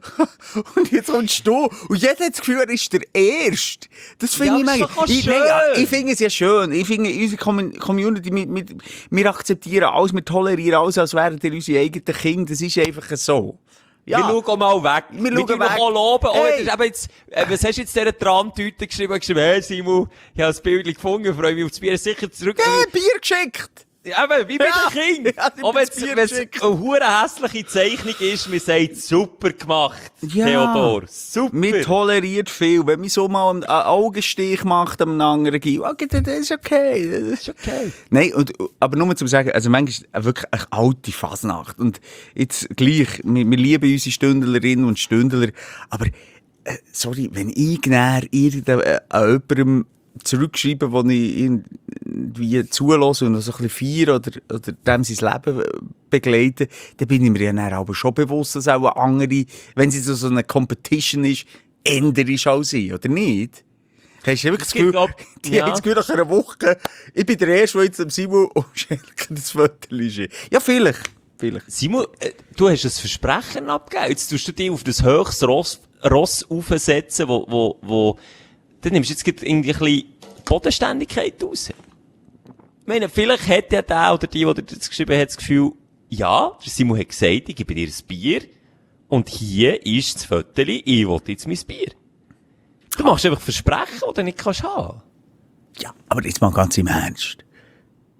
Und jetzt kommst du. Und jeder hat das Gefühl, er ist der Erste. Das finde ich das ist mega. doch auch schön. Ich finde es ja schön. Ich finde, unsere Community, wir akzeptieren alles, wir tolerieren alles, als wären wir unsere eigenen Kinder. Das ist einfach so. Ja. Wir schauen mal weg. Wir Wir schauen schauen weg. auch loben. Oh, Hey. aber jetzt, was hast du jetzt dieser Trantüte geschrieben? Hey, Simon, ich habe das Bild gefunden, freue mich auf das Bier. Sicher zurück. Bier geschickt! Eben, wie bei Ja. den Kindern. Ja, die Auch wenn haben das Bier es geschickt. eine hure hässliche Zeichnung ist, man sagt, super gemacht, Ja. Theodor. Super. Wir toleriert viel. Wenn man so mal einen Augenstich macht am anderen Gil, okay, das ist okay. Das ist okay. Nein, aber nur zum sagen, also manchmal wirklich eine alte Fasnacht. Und jetzt gleich, wir lieben unsere Stündlerinnen und Stündler, aber, sorry, wenn ich näher jemandem zurückschreiben, wo ich irgendwie zulasse und noch so ein bisschen feiere oder dem sein Leben begleite, dann bin ich mir ja dann aber schon bewusst, dass auch andere, wenn es so eine Competition ist, änder ist als ich, oder nicht? Hast du wirklich das Gefühl, die haben das Gefühl nach einer Woche, ich bin der Erste, der jetzt am Simon und Schelke das Foto ist. Ja, vielleicht. Simon, du hast ein Versprechen abgegeben. Jetzt tust du dich auf das höchste Ross aufsetzen, wo dann nimmst du jetzt gerade irgendwie ein bisschen Bodenständigkeit raus. Ich meine, vielleicht hat ja der oder die das geschrieben hat, das Gefühl, ja, der Simon hat gesagt, ich gebe dir ein Bier und hier ist das Föteli, ich will jetzt mein Bier. Du machst einfach Versprechen, die du nicht kannst haben. Ja, aber jetzt mal ganz im Ernst.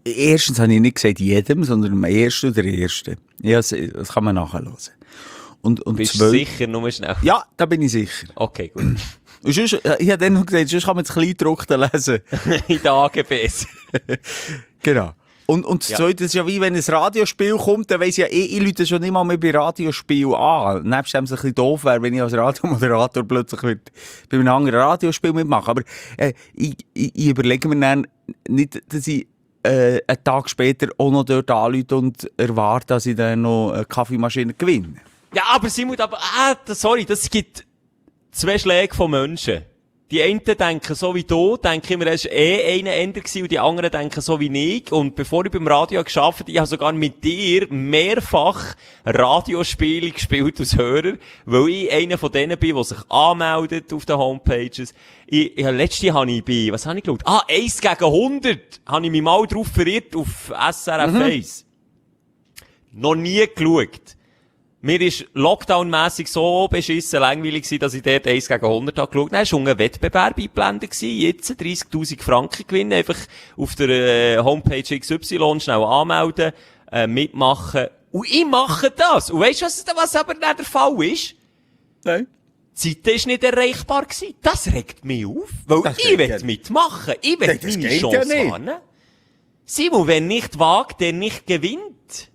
erstens habe ich nicht gesagt jedem, sondern am ersten oder ersten. Ja, das kann man nachhören. Und Bist du sicher? Nur schnell. Ja, da bin ich sicher. Okay, gut. Und sonst, ich habe dann noch gesagt, sonst kann man das Kleingedruckte lesen. In den AGBs. Genau. Und das Zweite ist ja wie, wenn ein Radiospiel kommt, dann weiss ich ja ich Leute schon nicht mal mehr bei Radiospiel an. Nebst dem es ein bisschen doof wäre, wenn ich als Radiomoderator plötzlich bei einem anderen Radiospiel mitmache. Aber ich überlege mir dann nicht, dass ich einen Tag später auch noch dort anrufe und erwarte, dass ich dann noch eine Kaffeemaschine gewinne. Ja, aber Simon, das gibt zwei Schläge von Menschen. Die einen denken so wie du, denken immer, es war einer Ender gewesen, und die anderen denken so wie ich. Und bevor ich beim Radio gearbeitet habe, ich habe sogar mit dir mehrfach Radiospiele gespielt als Hörer, weil ich einer von denen bin, der sich anmeldet auf den Homepages. Letztes habe ich bei, was habe ich geschaut? 1 gegen 100 habe ich mich mal drauf verirrt auf SRF 1. Noch nie geschaut. Mir ist Lockdown-mässig so beschissen langweilig gewesen, dass ich dort 1 gegen 100 habe geschaut. Dann war schon ein Wettbewerb eingeblendet gewesen. Jetzt 30.000 Franken gewinnen. Einfach auf der Homepage XY schnell anmelden, mitmachen. Und ich mache das. Und weisst du, was aber nicht der Fall ist? Nein. Die Zeit war nicht erreichbar gewesen. Das regt mich auf. Weil Das ich will mitmachen. Ich will Das meine geht ja Chance nicht. wahrnehmen. Simon, wer nicht wagt, der nicht gewinnt.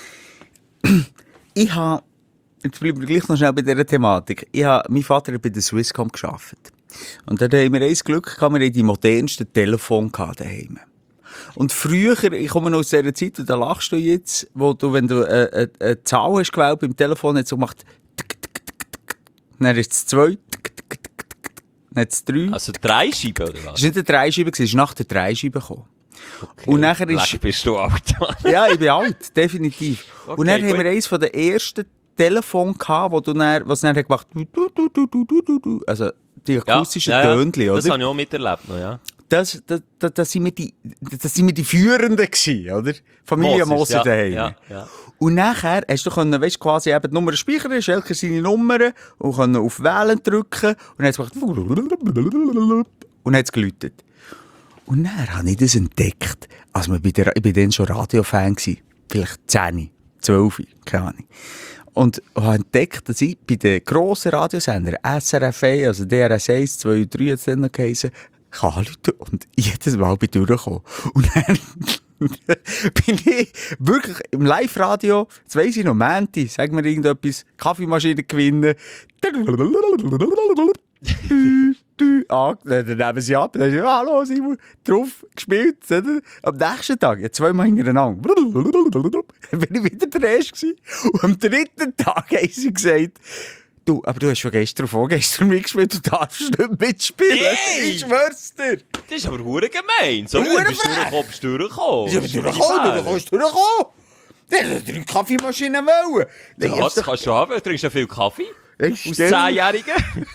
Jetzt bleiben wir gleich noch schnell bei dieser Thematik. Mein Vater hat bei der Swisscom gearbeitet. Und dort haben wir eins Glück gehabt, wir hatten die modernsten Telefone daheim. Und früher, ich komme noch aus dieser Zeit, und da lachst du jetzt, wo du, wenn du eine Zahl hast gewählt beim Telefon, hat es so gemacht, tick, tick, tick, tick. Dann ist es 2, tick, tick, tick, tick. Dann hat es 3. Also 3 Scheiben, oder was? Es war nicht eine 3-Scheibe, es ist nach der 3-Scheibe gekommen. Okay. Und nachher ist... Leck, bist du alt. Ja, ich bin alt, definitiv. Okay, und dann gut. haben wir eines von den ersten Telefone gehabt, was dann hat gemacht, also die akustischen Tönchen, oder? Das habe ich auch miterlebt noch, ja. Das sind wir die Führenden gewesen, oder? Familie Moser daheim. Ja. Und nachher hast du können, weißt, quasi eben die Nummer speichern, Schelker seine Nummern, und können auf Wählen drücken, und dann hat es gemacht, und dann hat es geläutet. Und dann habe ich das entdeckt, als ich bin dann schon Radiofan gewesen, vielleicht 10, 12, keine Ahnung. Und habe entdeckt, dass ich bei den grossen Radiosendern, SRF 1, also DRS 1, 2 und 3 hat es dann noch geheissen, kann anrufen und jedes Mal bin ich durchgekommen. Und dann bin ich wirklich im Live-Radio, jetzt weiss ich noch, Mänti, sag mir irgendetwas, Kaffeemaschine gewinnen. Dann nehmen sie ab, dann hallo Simon, drauf gespielt. Oder? Am nächsten Tag, ja, 2 Mal hintereinander, dann bin ich wieder der Erste gewesen. Und am 3. Tag haben sie gesagt, du, aber du hast schon vorgestern mitgespielt, du darfst nicht mitspielen. Hey! Ich schwör's dir. Das ist aber hure gemein. So, Hure bist du durchgekommen. Ja, du kannst durchkommen. Der hat 3 Kaffeemaschinen wollen. Das kannst du haben, du trinkst ja viel Kaffee. Aus Stell- 10-Jährigen.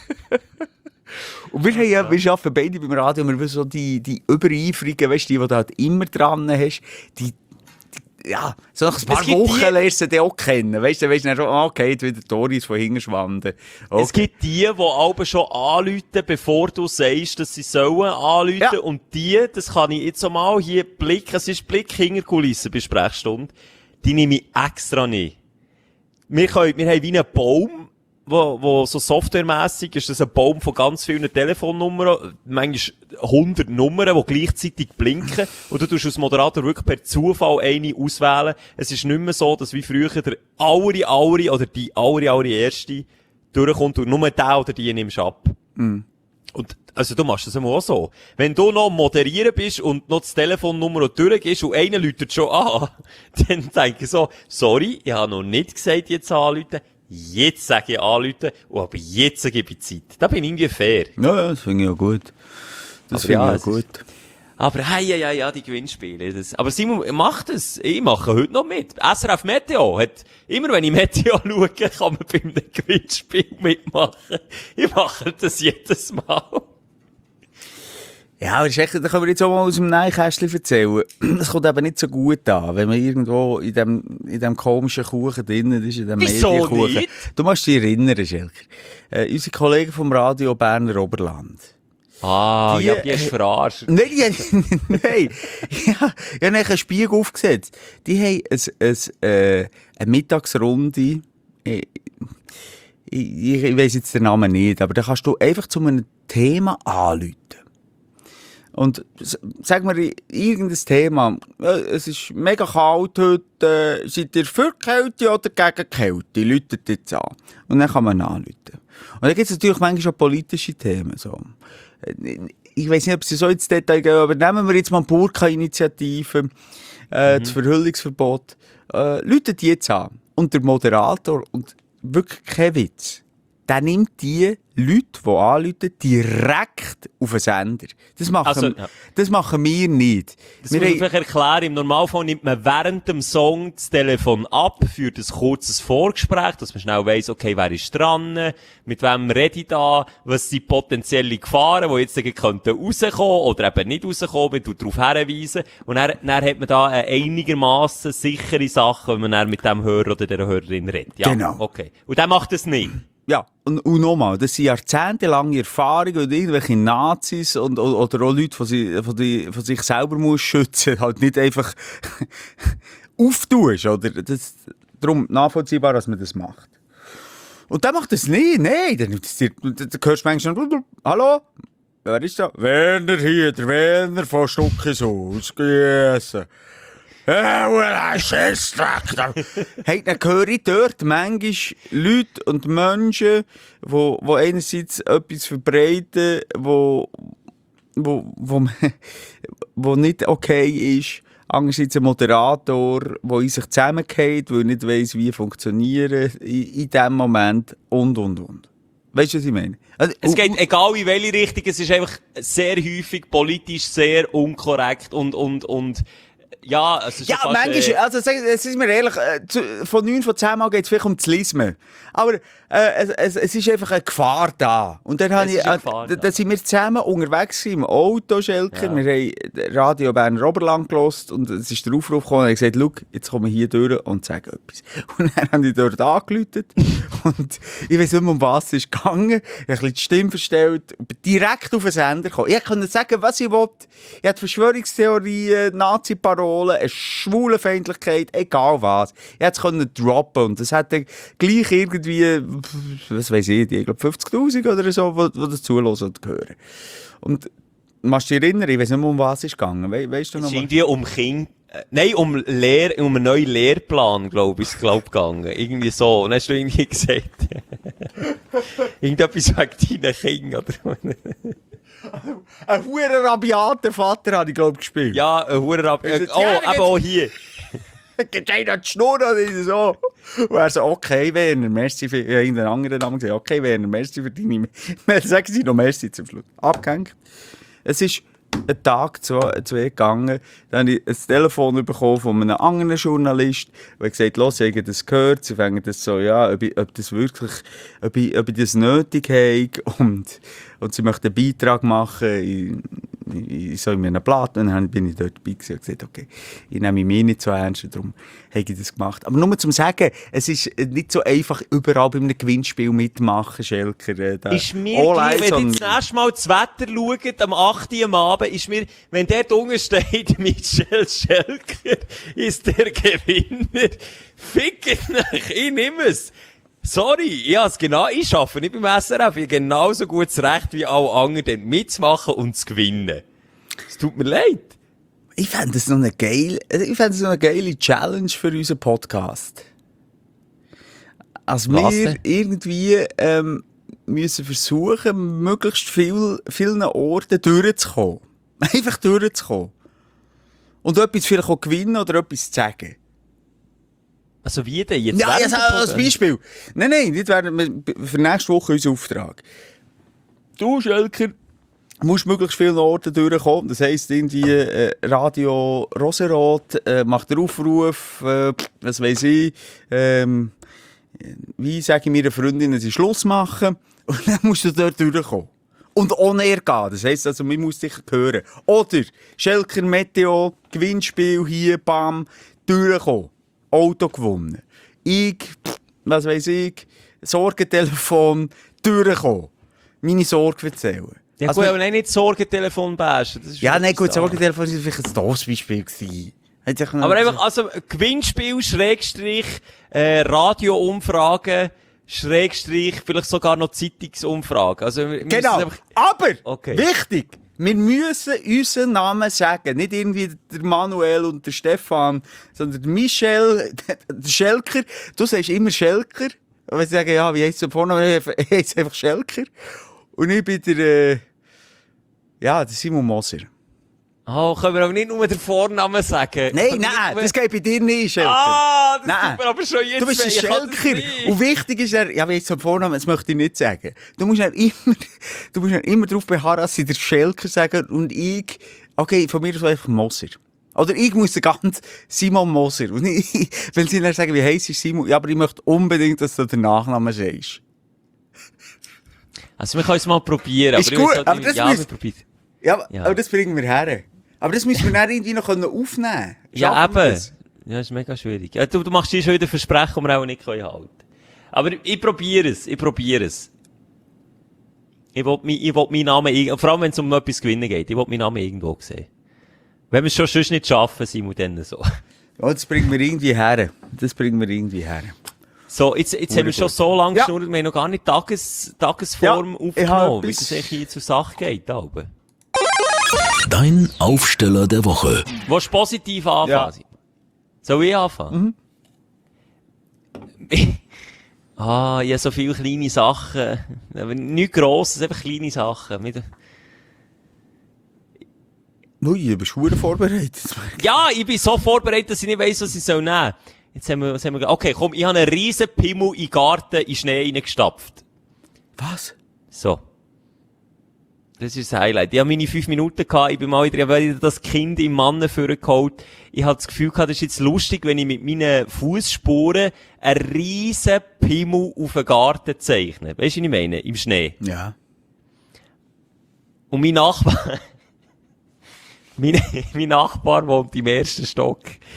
Und wir arbeiten beide beim Radio, wir wissen so die Übereifrigen, weißt du, die du halt immer dran hast, ja, so nach ein paar Wochen lernst du die auch kennen, weißt du, dann schon, okay, jetzt wieder Doris von Hingerschwanden. Okay. Es gibt die aber schon anrufen, bevor du sagst, dass sie sollen anrufen. Ja. Und das kann ich jetzt mal hier es ist Blick hinter Kulissen bei Sprechstunde, die nehme ich extra nicht. Wir haben wie einen Baum, wo so softwaremässig ist, das ein Baum von ganz vielen Telefonnummern, manchmal 100 Nummern, die gleichzeitig blinken, und du tust als Moderator wirklich per Zufall eine auswählen. Es ist nicht mehr so, dass wie früher der oder die erste durchkommt und nur der oder die nimmst ab. Mm. Und, also du machst das immer auch so. Wenn du noch moderieren bist und noch das Telefonnummer durchgehst und einer läutet schon an, dann denke ich so, sorry, ich habe noch nicht gesagt, jetzt anrufen. Jetzt sage ich anrufen und aber jetzt gebe ich Zeit. Da bin ich irgendwie fair. Ja, das finde ich auch gut. Das Aber finde ja, ich auch gut. Aber ja, die Gewinnspiele. Aber Simon, mach das. Ich mache heute noch mit. SRF Meteo hat, immer wenn ich Meteo schaue, kann man bei einem Gewinnspiel mitmachen. Ich mache das jedes Mal. Ja, aber ist echt, da können wir jetzt auch mal aus dem Nähkästchen erzählen. Es kommt eben nicht so gut an, wenn man irgendwo in dem komischen Kuchen drinnen ist, in dem Wieso Medienkuchen. nicht? Du musst dich erinnern, Schelker. Unsere Kollegen vom Radio Berner Oberland. Die ist verarscht. Nein, nein. Ja, ich habe einen Spiegel aufgesetzt. Die haben eine Mittagsrunde. Ich weiss jetzt den Namen nicht, aber da kannst du einfach zu einem Thema anrufen. Und sag mir irgendein Thema. Es ist mega kalt heute. Seid ihr für Kälte oder gegen Kälte? Läutet jetzt an. Und dann kann man anrufen. Und dann gibt es natürlich manchmal auch politische Themen. So. Ich weiss nicht, ob sie so ins Detail gehen, aber nehmen wir jetzt mal Burka-Initiative, das Verhüllungsverbot. Läutet die jetzt an. Und der Moderator, und wirklich kein Witz, der nimmt die Leute, die anrufen, direkt auf den Sender. Das machen wir nicht. Das muss ich vielleicht erklären. Im Normalfall nimmt man während dem Song das Telefon ab, führt ein kurzes Vorgespräch, dass man schnell weiss, okay, wer ist dran, mit wem rede ich da, was sind potenzielle Gefahren, die jetzt rauskommen oder eben nicht rauskommen, man tut darauf hinweisen. Und dann hat man da einigermaßen sichere Sachen, wenn man dann mit dem Hörer oder der Hörerin redet. Ja, genau. Okay. Und der macht das nicht. Ja, und nochmal, das sind jahrzehntelange Erfahrungen und irgendwelche Nazis oder auch Leute, die von sich selber muss schützen, halt nicht einfach auftust, oder? Das darum nachvollziehbar, dass man das macht. Und der macht das nicht, nein, dann hörst du manchmal, hallo? Wer ist da? Werner hier, der Werner von Stuckishaus, grüße. Hey, dann höre ich dort manchmal Leute und Menschen, die einerseits etwas verbreiten, wo nicht okay ist. Andererseits ein Moderator, der in sich zusammengeht, weil er nicht weiss, wie funktionieren in diesem Moment und. Weißt du, was ich meine? Also, es geht, egal in welche Richtung, es ist einfach sehr häufig politisch sehr unkorrekt und ja, es ist ja, fast, manchmal, also es ist mir ehrlich, von 9 von 10 Mal geht es vielleicht um Zlismen. Aber es ist einfach eine Gefahr da. Und dann dann sind wir zusammen unterwegs im Auto, Schelker. Ja. Wir haben Radio Berner Oberland gehört und es ist der Aufruf gekommen und ich gesagt, schau, jetzt kommen wir hier durch und sagen etwas. Und dann haben die dort angerufen und ich weiss nicht mehr, um was es ist gegangen. Ich habe ein bisschen die Stimme verstellt, direkt auf den Sender gekommen. Ich konnte sagen, was ich wollte. Ich hatte Verschwörungstheorien, Nazi-Parolen, eine Schwulenfeindlichkeit, egal was. Ich konnte es droppen und das hat dann gleich irgendwie, was weiss ich glaube 50'000 oder so, die das zulassen und hören. Und machst du dich erinnern, ich weiss nicht mehr, um was es ist gegangen. Weißt du noch? Es ist irgendwie um Kinder. Nein, um einen neuen Lehrplan, glaube ich, ist gegangen. Irgendwie so. Und dann hast du irgendwie gesagt, irgendetwas wegen deinen Kindern, oder? Ein huere rabiater Vater habe ich, glaube ich, gespielt. Ja, ein huere rabiater. Aber auch hier. Geht einer die Schnur oder so? Und er so, okay, Werner, merci für, irgendeinen anderen Namen gesagt, okay, Werner, merci für deine, sagen Sie noch merci zum Schluss. Abgehängt. Es ist ein Tag, zwei gegangen, dann habe ich ein Telefon bekommen von einem anderen Journalist, der gesagt hat, los, ich habe das gehört, sie fangen das so, ja, ob ich das nötig habe und sie möchten einen Beitrag machen in einem Blatt. Und dann bin ich dort dabei gewesen und gesagt, okay, ich nehme mich nicht so ernst, darum habe ich das gemacht. Aber nur zum Sagen, es ist nicht so einfach, überall bei einem Gewinnspiel mitmachen, Schelker. Ist mir, wenn ihr das nächste Mal das Wetter schaut, am 8. Uhr am Abend, ist mir, wenn der unten steht, Michel Schelker ist der Gewinner, fickt nach, ich nehme es. Sorry, ich arbeite nicht beim SRF, ich habe genauso gutes Recht wie alle anderen, mitzumachen und zu gewinnen. Es tut mir leid. Ich fände es noch eine geile Challenge für unseren Podcast. Also wir irgendwie müssen versuchen, möglichst vielen Orten durchzukommen. Einfach durchzukommen. Und etwas vielleicht auch gewinnen oder etwas zu sagen. Also wie denn? Jetzt ja, als Beispiel. Nein, nicht für nächste Woche unser Auftrag. Du, Schelker, musst möglichst viele Orte durchkommen. Das heisst, irgendwie Radio Rosenrot macht den Aufruf, was weiss ich, wie sage ich meiner Freundin, dass sie Schluss machen. Und dann musst du dort durchkommen. Und ohne er gehen. Das heisst, also, man muss dich hören. Oder Schelker Meteo, Gewinnspiel hier, bam, durchkommen. Auto gewonnen. Sorgentelefon, durchkommen. Meine Sorge erzählen. Ja, Also, gut, aber nicht Sorgentelefon bashen. Das ist ja, schon nein, gut, etwas anderes. Sorgentelefon war vielleicht ein doofes Beispiel gewesen. Hat sich noch Aber so- einfach, also, Gewinnspiel, Schrägstrich, Radio-Umfragen, Schrägstrich, vielleicht sogar noch Zeitungsumfragen. Also, wir müssen es Genau, einfach- aber, Okay. wichtig, wir müssen unseren Namen sagen. Nicht irgendwie der Manuel und der Stefan, sondern der Michel, der Schelker. Du sagst immer Schelker. Und wenn sie sagen, ja, wie heisst du vorne? Ich heisse einfach Schelker. Und ich bin der der Simon Moser. Oh, können wir aber nicht nur den Vornamen sagen? Nein, das geht bei dir nicht, Schelker. Ah, das Nein. tut mir aber schon jetzt Du bist ein weh. Ich kann das Schelker. nicht. Und wichtig ist ja, wie jetzt zum Vornamen, das möchte ich nicht sagen. Du musst dann immer darauf beharren, dass sie der Schelker sagen und ich, okay, von mir aus einfach Moser. Oder ich muss ganz Simon Moser. Und ich, wenn sie dann sagen, wie heisst du Simon? Ja, aber ich möchte unbedingt, dass du den Nachnamen sagst. Also, wir können es mal probieren. Ist aber ich gut, weiss halt aber nicht- das ja, müsst- wir probieren. Ja, Ja. aber das bringen wir her. Aber das müssen wir dann irgendwie noch aufnehmen können. Ja, Schaffen wir eben. das? Ja, ist mega schwierig. Ja, du machst dir schon wieder Versprechen, die wir auch nicht halten können. Aber ich probiere es. Ich will meinen Namen, vor allem wenn es um etwas gewinnen geht, ich will meinen Namen irgendwo sehen. Wenn wir es schon sonst nicht schaffen, Simon, dann so. Ja, das bringen wir irgendwie her. So, jetzt haben wir schon so lange Ja. geschnurrt, wir haben noch gar nicht Tagesform Ja, ich habe aufgenommen, wie etwas- das eigentlich hier zur Sache geht, Alben. Dein Aufsteller der Woche. Willst du positiv anfangen? Ja. Soll ich anfangen? Ich habe so viele kleine Sachen. Aber nichts Grosses, einfach kleine Sachen. Ui, du bist verdammt vorbereitet. Ja, ich bin so vorbereitet, dass ich nicht weiss, was ich soll nehmen. Was haben wir, okay, komm, ich habe einen riesen Pimmel in den Garten in Schnee reingestapft. Was? So. Das ist das Highlight. Ich habe meine 5 Minuten gehabt, ich bin mal wieder das Kind im Mannen vorgeholt. Ich hatte das Gefühl gehabt, das ist jetzt lustig, wenn ich mit meinen Fußspuren einen riesen Pimmel auf den Garten zeichne. Weißt du, was ich meine? Im Schnee. Ja. Und mein Nachbar, mein Nachbar wohnt im 1. Stock.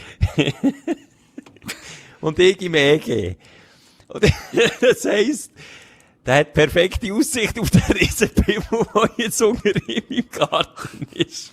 Und ich im EG. Und das heisst, der hat perfekte Aussicht auf den riesen Pimmel, der jetzt unter ihm im Garten ist.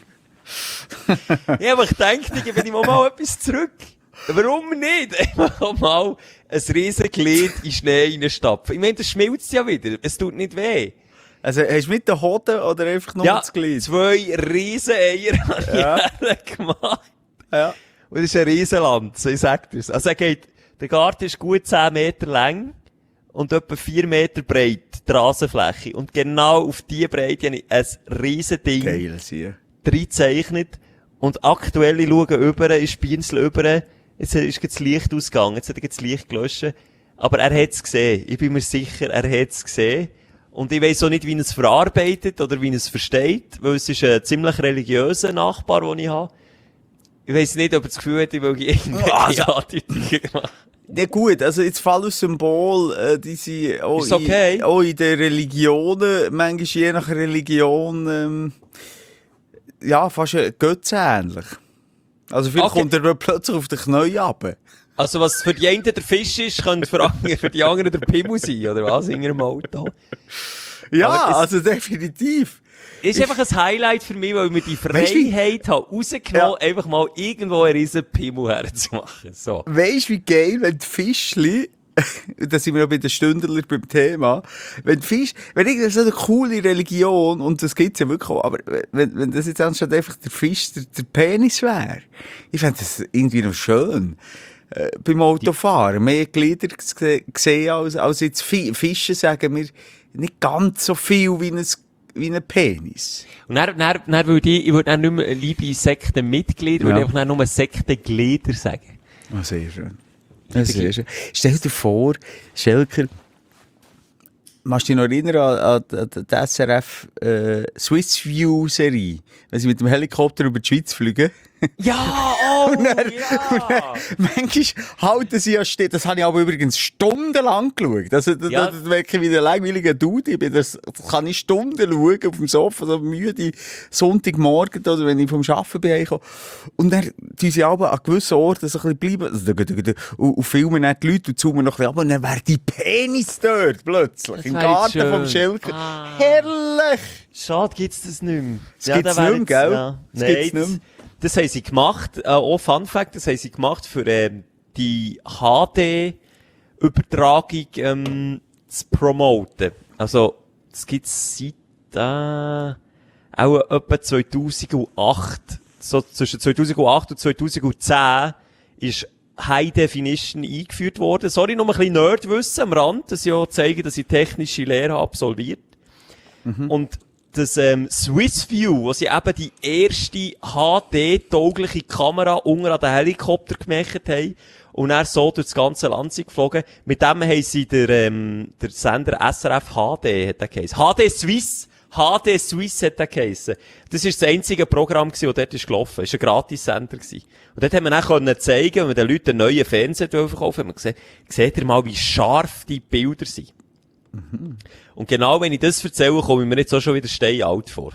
Ich habe gedacht, ich gebe ihm auch mal etwas zurück. Warum nicht? Einfach auch mal ein riesen Glied in Schnee reinstapfen. Ich meine, das schmilzt ja wieder. Es tut nicht weh. Also, hast du mit den Hoden oder einfach nur das Glied? 2 riesen Eier habe ich gemacht. Ja. Und das ist ein Riesenland, so ich sag das. Also der Garten ist gut 10 Meter lang und etwa 4 Meter breit, die Rasenfläche. Und genau auf diese Breite habe ich ein riesen Ding Geil, sie. reingezeichnet. Und aktuell, ich schaue über, ich spinsel über, jetzt ist das Licht ausgegangen, jetzt hat er das Licht gelöscht. Aber er hat es gesehen. Ich bin mir sicher, er hat es gesehen. Und ich weiss auch nicht, wie er es verarbeitet oder wie er es versteht, weil es ist ein ziemlich religiöser Nachbar, den ich habe. Ich weiss nicht, ob er das Gefühl hat, ich will irgendwelche Andeutungen gemacht. Ja gut, also jetzt Phallus-Symbol, die sind auch, Ist okay. auch in den Religionen, manchmal je nach Religion, ja, fast götzenähnlich. Also vielleicht Okay. kommt er plötzlich auf den Knien runter. Also was für die einen der Fisch ist, könnte für die anderen der Pimmel sein, oder was? In ihrem Auto. Ja, Aber das- also definitiv. Ist einfach ein Highlight für mich, weil ich mir die Weißt du wie- Freiheit habe rausgenommen, einfach mal irgendwo einen riesen Pimmel herzumachen. So. Weisst du, wie geil, wenn die Fischli, da sind wir noch bei den Stündler beim Thema, wenn irgendeine so eine coole Religion, und das gibt's ja wirklich auch, aber wenn das jetzt anstatt einfach der Fisch der Penis wäre, ich fände das irgendwie noch schön. Beim Autofahren, mehr Glieder gesehen als jetzt Fische, sagen wir, nicht ganz so viel wie ein Penis. Und dann würde ich würde dann nicht mehr liebe Sektenmitglieder, würde Ja. ich einfach dann nur Sektenglieder sagen. Oh, sehr schön. Ja, sehr schön. Stell dir vor, Schelker, machst du dich noch erinnern an die SRF Swiss View Serie? Wenn sie mit dem Helikopter über die Schweiz fliegen. Ja, oh, Und dann, ja! manchmal halten sie ja still. Das habe ich aber übrigens stundenlang geschaut. Also, Ja. das wirklich wie ein langweiliger Dude. Ich bin das kann ich Stunden schauen auf dem Sofa, so müde Sonntagmorgen, oder wenn ich vom Arbeiten bin heimgekommen. Und dann tun sie aber an gewissen Orten so ein bisschen bleiben. Und filmen dann die Leute und zoomen noch ein bisschen ab. Und dann wäre die Penis dort plötzlich. Im wäre Garten schön. vom Schelker. Herrlich! Schade, gibt's das nicht mehr. Das gibt's da wär nicht mehr, jetzt- gell? Ja. Das Nein, gibt's nicht mehr. das haben sie gemacht, auch Fun Fact, das haben sie gemacht für die HD-Übertragung zu promoten. Also, das gibt's seit auch etwa 2008. So zwischen 2008 und 2010 ist High Definition eingeführt worden. Sorry, noch ein bisschen Nerdwissen am Rand, das ja zeigen, dass ich technische Lehre habe absolviert. Und das Swissview, wo sie eben die erste HD-taugliche Kamera unter an den Helikopter gemacht haben und dann so durch das ganze Land sind geflogen, mit dem haben sie der Sender SRF HD, hat der geheißen. HD Swiss hat der geheißen. Das ist das einzige Programm gewesen, das dort ist gelaufen. Das war ein Gratissender gewesen. Und dort haben wir dann können zeigen, wenn wir den Leuten einen neuen Fernseher verkaufen, haben wir gesehen, seht ihr mal, wie scharf die Bilder sind. Und genau wenn ich das erzähle, komme ich mir jetzt auch schon wieder steinalt vor.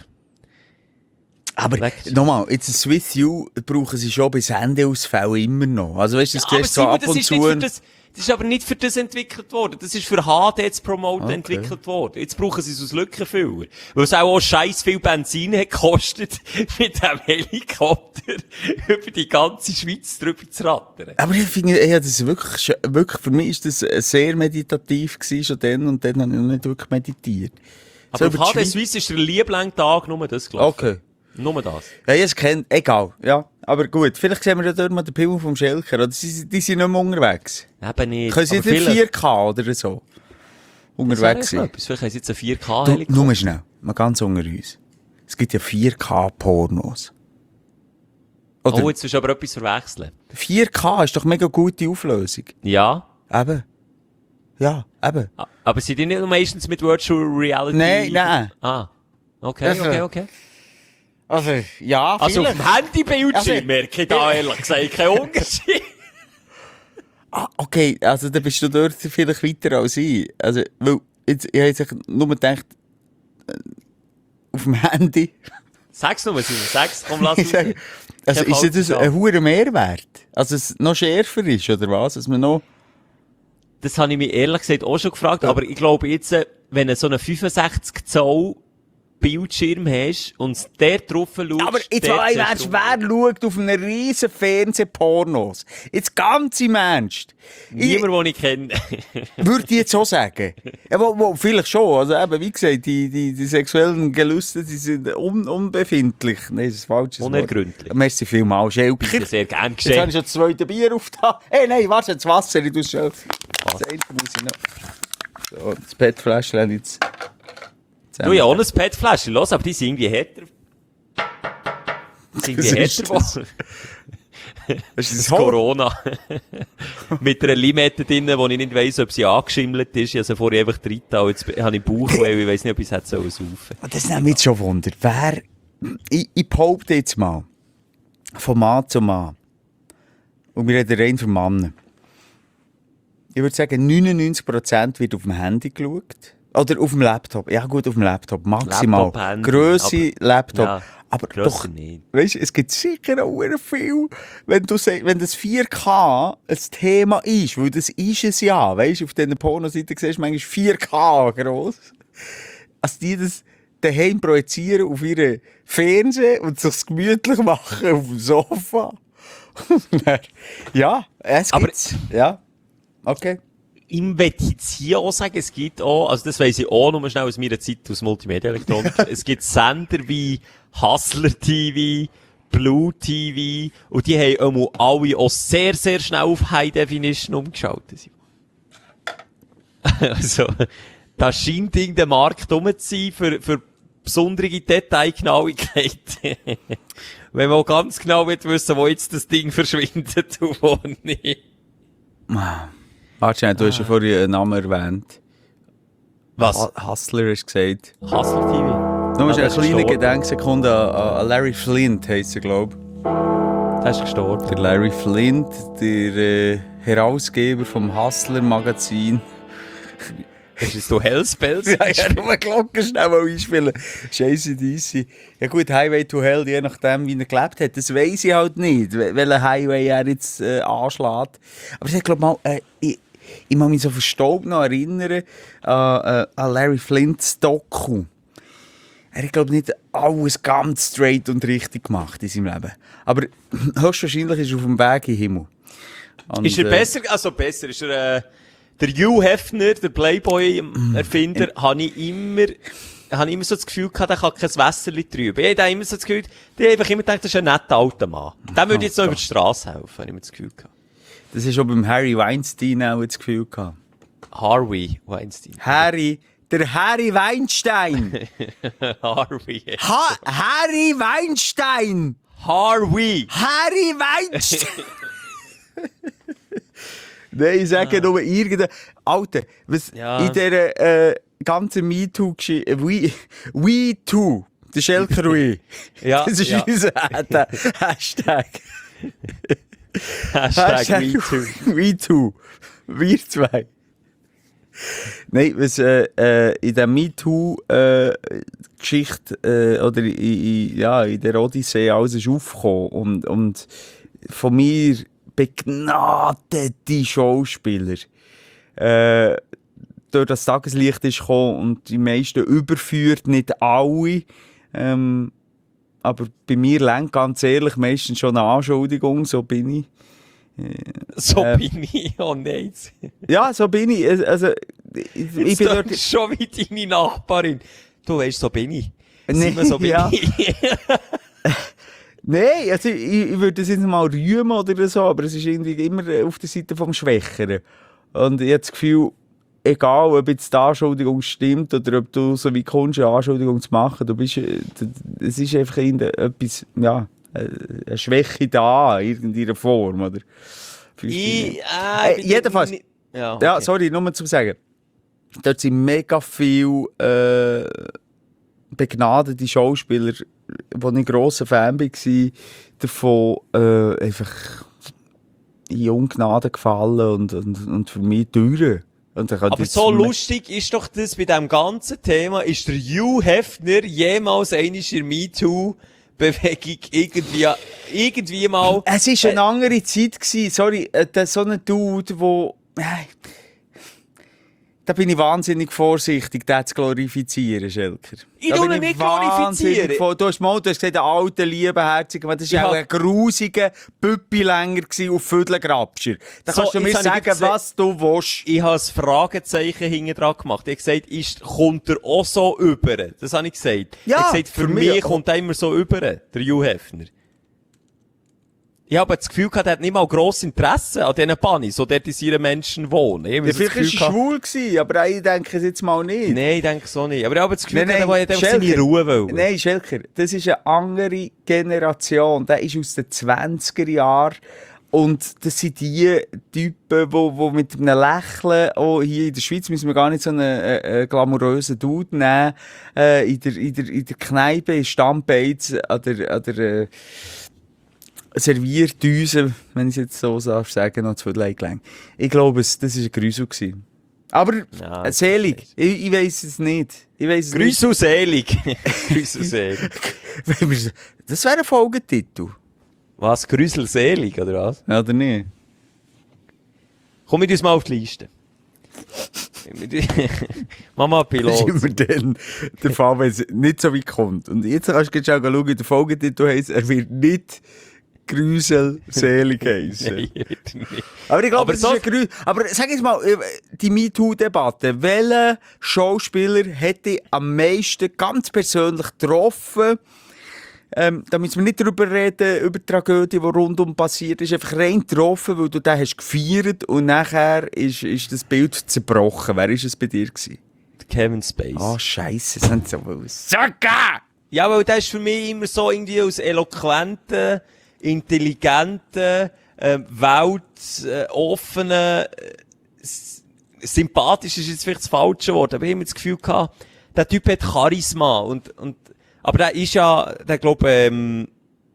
Aber Leck. nochmal, jetzt ein Swiss U brauchen sie schon bei Sendeausfällen immer noch. Also weißt du, das siehst du so Simon, ab das und ist zu. nicht für das ist aber nicht für das entwickelt worden. Das ist für HD zu promoten Okay. entwickelt worden. Jetzt brauchen sie es als Lückenfüller. Weil es auch scheiß viel Benzin hat gekostet, mit dem Helikopter über die ganze Schweiz drüber zu rattern. Aber ich finde, ja, das ist wirklich, für mich ist das sehr meditativ gewesen, schon dann, und dann habe ich noch nicht wirklich meditiert. Aber über die auf HD Schweiz- Swiss ist der Liebling-Tag nur das gelaufen. Okay. Nur das. Ja, ich kenne, egal, ja. Aber gut, vielleicht sehen wir ja dort mal den Film vom Schelker, oder? Die sind nicht mehr unterwegs. Eben nicht. Können sie Aber nicht vielleicht- 4K oder so Das wäre unterwegs ja sein? etwas. Vielleicht haben sie jetzt einen Du, 4K-Helikopter. nur schnell, mal ganz unter uns. Es gibt ja 4K-Pornos. Oder Oh, jetzt ist aber etwas verwechseln. 4K ist doch mega gute Auflösung. Ja. Eben. Ja, eben. Aber sind die nicht nur meistens mit Virtual Reality? Nein. Ah. Okay. Also, ja, Also auf vielleicht. dem Handybildschirm Also- merke ich da ehrlich gesagt keinen Unterschied. Ah, okay, also dann bist du dort vielleicht weiter als ich. Also, weil, jetzt, ich habe jetzt nur gedacht, auf dem Handy. Sag's nur, Simon, sag's, komm, lass Ich uns. sage, also Ich hab ist das halt ein hoher Mehrwert? Also es noch schärfer ist, oder was? Dass man noch... Das habe ich mich ehrlich gesagt auch schon gefragt, aber ich glaube jetzt, wenn du so einen 65 Zoll Bildschirm hast und der drauf schaust, Aber jetzt dort weißt siehst du, wer schaut auf einem riesen Fernsehpornos? Jetzt ganz im Ernst. niemand, den ich kenne. Würde ich jetzt so sagen. Ja, wo, vielleicht schon. Also eben, wie gesagt, die sexuellen Gelüste, die sind unbefindlich. Nein, das ist falsch. Unergründlich. Merci vielmals, Schelker. Bitte sehr gern Jetzt habe ich geschehen. schon das zweite Bier aufgetan. Hey, nein, warte, das Wasser, ich tue es schon. Das eine muss ich noch. So, das PET-Fläschchen habe ich jetzt. Du, ja, ohne ein PET-Fläschchen, los, aber die sind irgendwie härter. Sind Was die ist härter das? geworden? Das ist Das Corona. Mit einer Limette drin, wo ich nicht weiss, ob sie angeschimmelt ist. Ich habe sie vorher einfach drin getan. Jetzt habe ich Bauchweh, ich weiss nicht, ob ich es hätte saufen sollen. Das nimmt mich jetzt schon Wunder. Wer, ich behaupte jetzt mal, von Mann zu Mann, und wir reden rein von Männern, ich würde sagen, 99% wird auf dem Handy geschaut. Oder auf dem Laptop. Ja gut, auf dem Laptop, maximal. Laptop, Handy, Grösse, Laptop. Ja, aber grösser doch, nicht. weißt du, es gibt sicher auch sehr viel, wenn du sagst, wenn das 4K ein Thema ist, weil das ist es ja, weißt du, auf diesen Pornoseiten siehst du manchmal 4K gross. Also die das daheim projizieren auf ihre Fernseher und sich gemütlich machen auf dem Sofa. Ja, es Aber- gibt's. Ja, okay. Ich möchte jetzt hier auch sagen, es gibt auch, also das weiss ich auch nur schnell aus meiner Zeit aus Multimedia-Elektronik, es gibt Sender wie Hustler TV, Blue TV, und die haben alle auch sehr, sehr schnell auf High Definition umgeschaltet. Also, da scheint irgendein Markt rum zu sein für besondere Detailgenauigkeit. Wenn man auch ganz genau will wissen, wo jetzt das Ding verschwindet und wo nicht. Warte, du hast ja vorhin einen Namen erwähnt. Was? Hustler hast du gesagt. Hustler TV? Nur Ja, eine das ist kleine gestorben. Gedenksekunde an Larry Flint, heisst er, glaube ich. Der ist gestorben. Der Larry Flint, der Herausgeber vom Hustler-Magazin. Ist es so Hellspells? Ja, ich nur eine Glocke schnell mal einspielen. Scheiße DC. Ja gut, Highway to Hell, je nachdem, wie er gelebt hat, das weiss ich halt nicht, welchen Highway er jetzt anschlägt. Aber ich glaube mal, ich muss mich so verstaubt noch erinnern an Larry Flints Doku. Er hat, glaube ich, nicht alles ganz straight und richtig gemacht in seinem Leben. Aber höchstwahrscheinlich ist er auf dem Weg in den Himmel. Und, Ist er besser? Also besser. Ist er der Hugh Hefner, der Playboy-Erfinder, habe ich immer so das Gefühl gehabt, der kann kein Wässerchen trüben. Ich habe immer so das Gefühl, ich habe immer gedacht, das ist ein netter alter Mann. Der würde jetzt noch über die Straße helfen, habe ich immer das Gefühl gehabt. Das ist schon beim Harry Weinstein auch das Gefühl gehabt. Harvey Weinstein. Der Harry Weinstein! Harvey. Harry Weinstein! Harvey! Harry Weinstein! Nein, ich sage nur irgendein... Alter, was in dieser ganzen MeToo-Geschichte... We Too, der Schelker We. Ja, das ist unser Hashtag. Hashtag MeToo. We Too. Wir zwei. Nein, was in der MeToo-Geschichte oder in der Odyssee alles ist aufgekommen und von mir begnadete Schauspieler durch das Tageslicht ist gekommen und die meisten überführt, nicht alle. Aber bei mir lenkt ganz ehrlich meistens schon eine Anschuldigung, so bin ich. So bin ich, oh nein. Ja, so bin ich. Also, ich bin dort schon wie deine Nachbarin. Du weißt, so bin ich. Nee, Simon, so bin ja. ich. Nein, also ich würde das jetzt mal rühmen oder so, aber es ist irgendwie immer auf der Seite vom Schwächeren. Und ich habe das Gefühl, egal ob jetzt die Anschuldigung stimmt oder ob du so wie kommst, eine Anschuldigung zu machen, es ist einfach etwas, ja, eine Schwäche da, in irgendeiner Form, oder? Jedenfalls, ja, okay. Ja, sorry, nur mal zu sagen, dort sind mega viele begnadete Schauspieler, wo ich grosser Fan war, davon einfach in Ungnade gefallen und für mich teuer. Aber so lustig ist doch das bei diesem ganzen Thema. Ist der Hugh Hefner jemals einmal in der MeToo-Bewegung irgendwie mal... Es war eine andere Zeit gewesen. Sorry, so ein Dude, wo... Da bin ich wahnsinnig vorsichtig, den zu glorifizieren, Schelker. Ich tue ihn nicht glorifizieren. Du hast gesagt, ein alter, liebenherziger, das war auch ein grusiger Püppilänger auf Vödelgrabscher. Da kannst du mir sagen, was du willst. Ich habe ein Fragezeichen hinten dran gemacht. Ich habe gesagt, kommt er auch so über? Das habe ich gesagt. Ja, ich habe gesagt, für mich kommt er immer so über, der Hugh Hefner. Ich habe das Gefühl gehabt, er hat nicht mal grosses Interesse an diesen Bunnies, so dort in seinen Menschen wohnen. Ja, vielleicht war er schwul gewesen, aber ich denke es jetzt mal nicht. Nein, ich denke so nicht. Aber ich habe das Gefühl gehabt, er hat seine Ruhe wollen. Nein, Schelker, das ist eine andere Generation. Der ist aus den 20er Jahren. Und das sind die Typen, die mit einem Lächeln, auch hier in der Schweiz müssen wir gar nicht so einen glamourösen Dude nehmen, in der Kneipe, in Stammbeiz, an der Servierdüse, wenn ich es jetzt so sagen, noch zu viel. Ich glaube, das war ein Grüßel. Aber ja, selig, ich weiss es nicht. Grüßel selig. Grüßel selig. Das wäre ein Folgetitel. Was? Grüßel selig, oder was? Ja, oder nicht? Komm mit uns mal auf die Liste. Mama Pilot. Das ist immer dann der Fall, wenn es nicht so weit kommt. Und jetzt kannst du schon schauen, der Folgetitel heisst, er wird nicht gruselselig heissen. Nein, nicht. Aber ich glaube, Aber das ist ein Grüß. Aber sag jetzt mal, die MeToo-Debatte. Welchen Schauspieler hätte ich am meisten ganz persönlich getroffen? Da müssen wir nicht darüber reden, über die Tragödie, die rundum passiert ist. Einfach rein getroffen, weil du den hast gefeiert und nachher ist das Bild zerbrochen. Wer war es bei dir gewesen? Kevin Spacey. Oh, Scheisse, das haben sie so sagen! Ja, weil der ist für mich immer so irgendwie aus eloquenten, intelligenten, weltoffenen, sympathisch ist jetzt vielleicht das falsche Wort, aber ich habe immer das Gefühl gehabt, der Typ hat Charisma aber der ist ja, der glaube,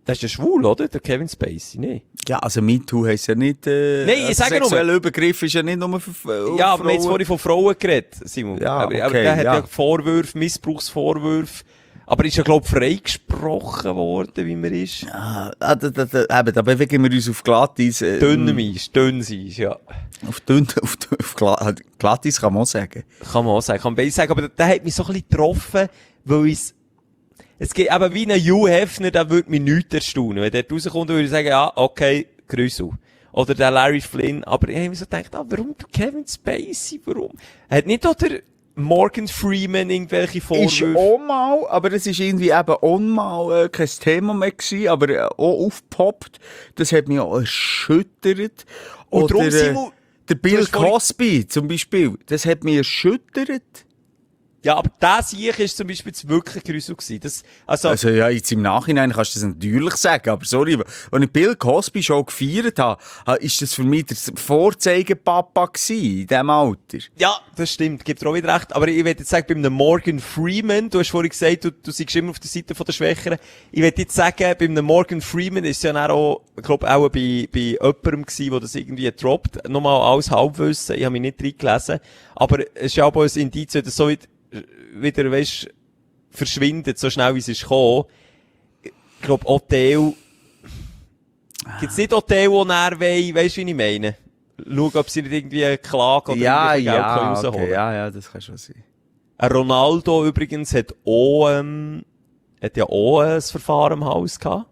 Das ist ja schwul, oder? Der Kevin Spacey, ne? Ja, also MeToo heisst ja nicht... Nein, ich sage nur... sexueller Übergriff ist ja nicht nur für Ja, aber wir haben jetzt vorhin von Frauen geredet, Simon. Ja, aber okay, der hat ja. ja Vorwürfe, Missbrauchsvorwürfe. Aber ist ja, glaube ich, freigesprochen worden, wie man ist. Eben, da bewegen wir uns auf Glatteis. Dünn ja. Auf Glatteis kann man auch sagen. Kann man auch sagen, kann man beides sagen. Aber der hat mich so ein bisschen getroffen, weil es geht eben wie ein Hugh Hefner, der würde mich nichts erstaunen. Wenn der rauskommt, würde ich sagen, ja, okay, Grüße. Oder der Larry Flynn. Aber ich habe mir so gedacht, warum der Kevin Spacey, warum? Hat nicht auch der Morgan Freeman irgendwelche Vorwürfe? Ist auch mal, aber es ist irgendwie eben auch mal kein Thema mehr gewesen, aber auch aufgepoppt. Das hat mich auch erschüttert. Und Oder darum, Simon, der Bill hast vorhin- Cosby zum Beispiel, das hat mich erschüttert. Ja, aber das hier ist zum Beispiel jetzt wirklich gruselig gewesen. Also ja, jetzt im Nachhinein kannst du das natürlich sagen, aber sorry, als ich Bill Cosby schon gefeiert habe, ist das für mich der Vorzeigepapa gewesen, in diesem Alter. Ja, das stimmt, gibt dir auch wieder recht. Aber ich würde jetzt sagen, bei einem Morgan Freeman, du hast vorhin gesagt, du siehst immer auf der Seite der Schwächeren. Ich würde jetzt sagen, bei einem Morgan Freeman ist es ja dann auch, ich glaube, auch bei jemandem gewesen, der das irgendwie droppt. Nochmal alles Halbwissen, ich habe mich nicht reingelesen. Aber es ist ja auch ein Indiz, dass so wieder, weisst, verschwindet, so schnell wie es ist gekommen. Ich glaube, Hotel, gibt's nicht Hotel, wo näher weisst, wie ich meine? Schauen, ob sie nicht irgendwie eine Klage oder irgendwie Geld rausholen können. Ja, das kann schon sein. Ronaldo übrigens hat auch, hat ja auch ein Verfahren im Haus gehabt.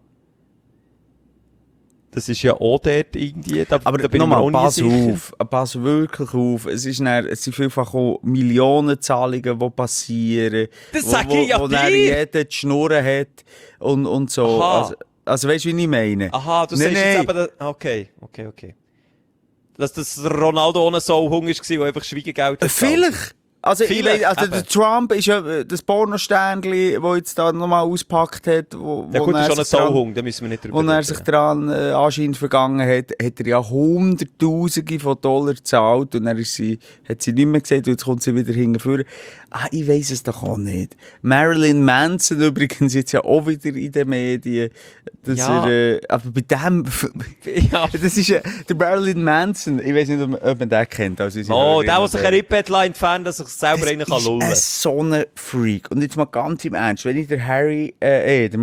Das ist ja auch dort irgendwie, da bin ich mir auch nie sicher. Pass wirklich auf. Es sind vielfach auch Millionenzahlungen, die passieren. Das sag ich ja wo dir. dann jeder die Schnurren hat und so. Aha. Also weißt du, wie ich meine? Aha, du sagst jetzt eben, okay. Dass das Ronaldo ohne Sauhung war, der einfach Schweigegeld hat. Vielleicht. Also, Vielleicht, der Trump ist ja das Pornosternli, das jetzt da nochmal auspackt hat. Ja gut, das ist schon ein Sauhung, da müssen wir nicht drüber reden. Wo er sich daran anscheinend vergangen hat, hat er ja Hunderttausende von Dollar gezahlt und dann hat sie nicht mehr gesehen und jetzt kommt sie wieder hingeführen. Ich weiss es doch auch nicht. Marilyn Manson übrigens jetzt ja auch wieder in den Medien. Dass Ja. Aber bei dem... Ja. Das ist der Marilyn Manson. Ich weiss nicht, ob man den kennt. Also Der sich ein Rippbettlein entfernt, dass sich selber einen kann lullen. Das ist so ein Freak. Und jetzt mal ganz im Ernst, wenn ich der Marilyn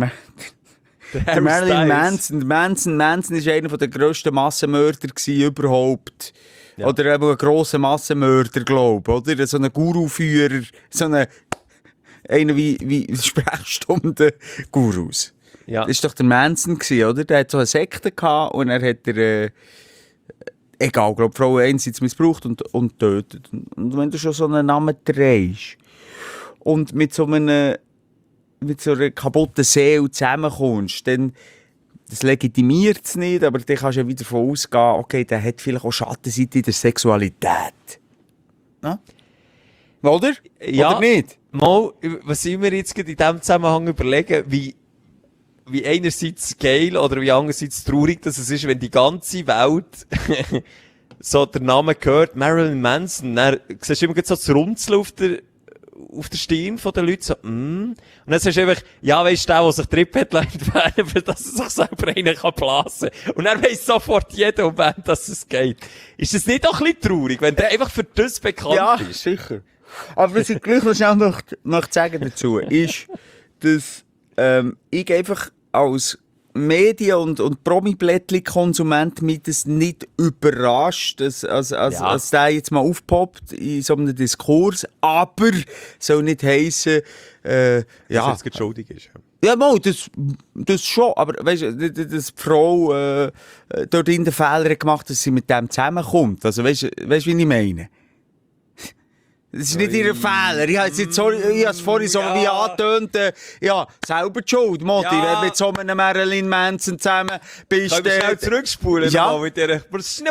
Manson ist einer der grössten Massenmörder gewesen überhaupt. Ja. Oder eben ein grosser Massenmörder, glaube ich. Oder so ein Guru-Führer, so einer wie Sprechstunden-Gurus. Ja. Das war doch der Manson gewesen, oder? Der hat so eine Sekte gehabt und er hat egal, glaube Frauen einerseits missbraucht und tötet. Und wenn du schon so einen Namen trägst und mit so einer kaputten Seele zusammenkommst, dann das legitimiert es nicht, aber dann kannst du ja wieder davon ausgehen, okay, der hat vielleicht auch Schattenseite in der Sexualität. Ja? Oder? Ja. Oder nicht? Mal, was ich mir jetzt gerade in diesem Zusammenhang überlegen, wie einerseits geil oder wie andererseits traurig dass es ist, wenn die ganze Welt so der Name gehört, Marilyn Manson, dann siehst du immer so das Runzeln auf der Stirn von den Leuten, so, Und dann sagst du einfach, ja, weisst du, der sich Trippbettlein entfernen, für dass er sich selber einen blasen kann. Und dann weiss sofort jeder Moment, dass es geht. Ist das nicht auch ein bisschen traurig, wenn der einfach für das bekannt ist? Sicher. Aber was ich gleich noch schnell möchte sagen dazu, ist, dass ich einfach als Medien- und Promi-Blättli-Konsument mich das nicht überrascht, dass der jetzt mal aufpoppt in so einem Diskurs, aber soll nicht heissen, Dass er jetzt schuldig ist. ja, mal, das schon, aber weißt du, dass die Frau dort in den Fehler gemacht hat, dass sie mit dem zusammenkommt. Also weißt du, wie ich meine? Das ist nicht ihr Fehler. Ich habe es vorhin so wie angetönt, ja, selber die Schuld, Motti. Ja. Wenn du mit so einem Marilyn Manson zusammen bist. Können wir schnell zurückspulen? Ja. Nochmal mit der...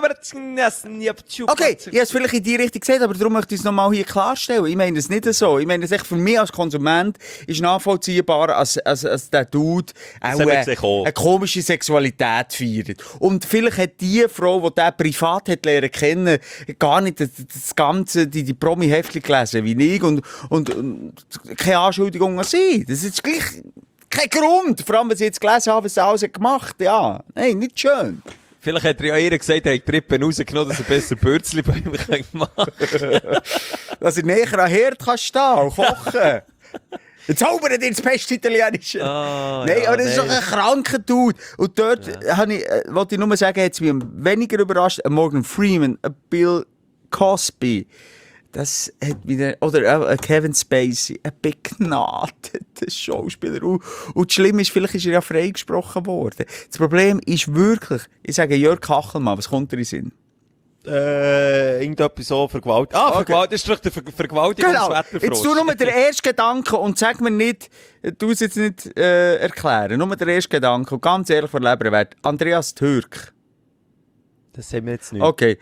Okay, ich habe es vielleicht in die Richtung gesehen, aber darum möchte ich es nochmal hier klarstellen. Ich meine es nicht so. Ich meine es echt für mich als Konsument ist nachvollziehbar, als der Dude auch eine komische Sexualität feiert. Und vielleicht hat die Frau, die den privat hat lernen kennen, gar nicht das Ganze, die Promi-Heftchen gelesen wie ich und keine Anschuldigung an sie. Das ist gleich Kein Grund. Vor allem, wenn sie jetzt gelesen haben, was sie alles gemacht haben. Ja, nein, nicht schön. Vielleicht hat er ja ihr gesagt, er hat die Rippen rausgenommen, dass er besser Bürzli bei ihm machen kann. Dass er näher an Herd kann stehen und kochen. Jetzt zaubern dir das beste Italienische. Nein, aber das ist doch ein kranker Dude. Und dort wollte ich nur sagen, hat es mich weniger überrascht. Morgan Freeman, Bill Cosby. Das hat wieder, oder Kevin Spacey, ein begnadeter Schauspieler. Und das Schlimme ist, vielleicht ist er ja freigesprochen worden. Das Problem ist wirklich, ich sage Jörg Kachelmann, was kommt dir in den Sinn? Irgendetwas so Vergewaltigung. Vergewaltigung, das ist doch der Vergewaltigungswetterfrosch. Jetzt tu nur den ersten Gedanken und sag mir nicht, du es jetzt nicht erklären. Nur den ersten Gedanken und ganz ehrlich vor Leber wert. Andreas Türk. Das haben wir jetzt nicht. Okay,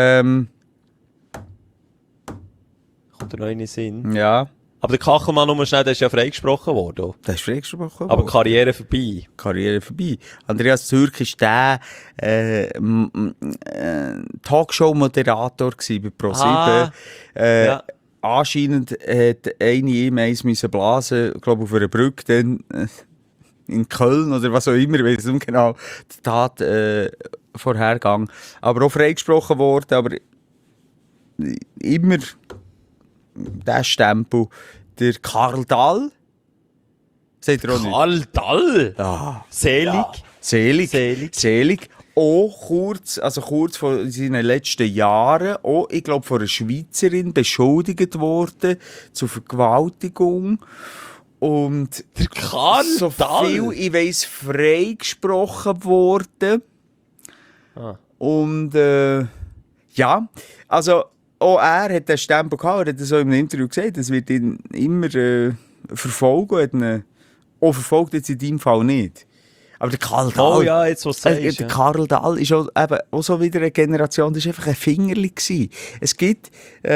Kommt noch in den Sinn. ja. Aber der Kachelmann, nur schnell, der ist ja freigesprochen worden. Das ist freigesprochen. Aber Karriere vorbei. Karriere vorbei. Andreas Türk war der Talkshow-Moderator bei ProSieben. Ja. Anscheinend hat eine ihm eins müssen blasen, glaube auf einer Brücke dann in Köln oder was auch immer, ich weiß nicht genau, die Tat vorhergegangen. Aber auch freigesprochen worden, aber immer der Stempel. Der Karl Dahl. Seht ihr auch nicht? Karl Dahl? Ah, Selig? ja. Selig. Auch kurz vor seinen letzten Jahren, auch, ich glaube, von einer Schweizerin beschuldigt worden zur Vergewaltigung. Und Der Karl so Dahl? viel, ich weiss, freigesprochen worden. Und ja, also auch er hat den Stempel gehabt, er hat so im Interview gesagt, das wird ihn immer verfolgen. Hat ihn auch verfolgt jetzt in deinem Fall nicht. Aber der Karl Dahl... Oh ja, jetzt was du sagst. Der Karl Dahl ist auch so wieder eine Generation, das war einfach ein Fingerli gewesen. Es gibt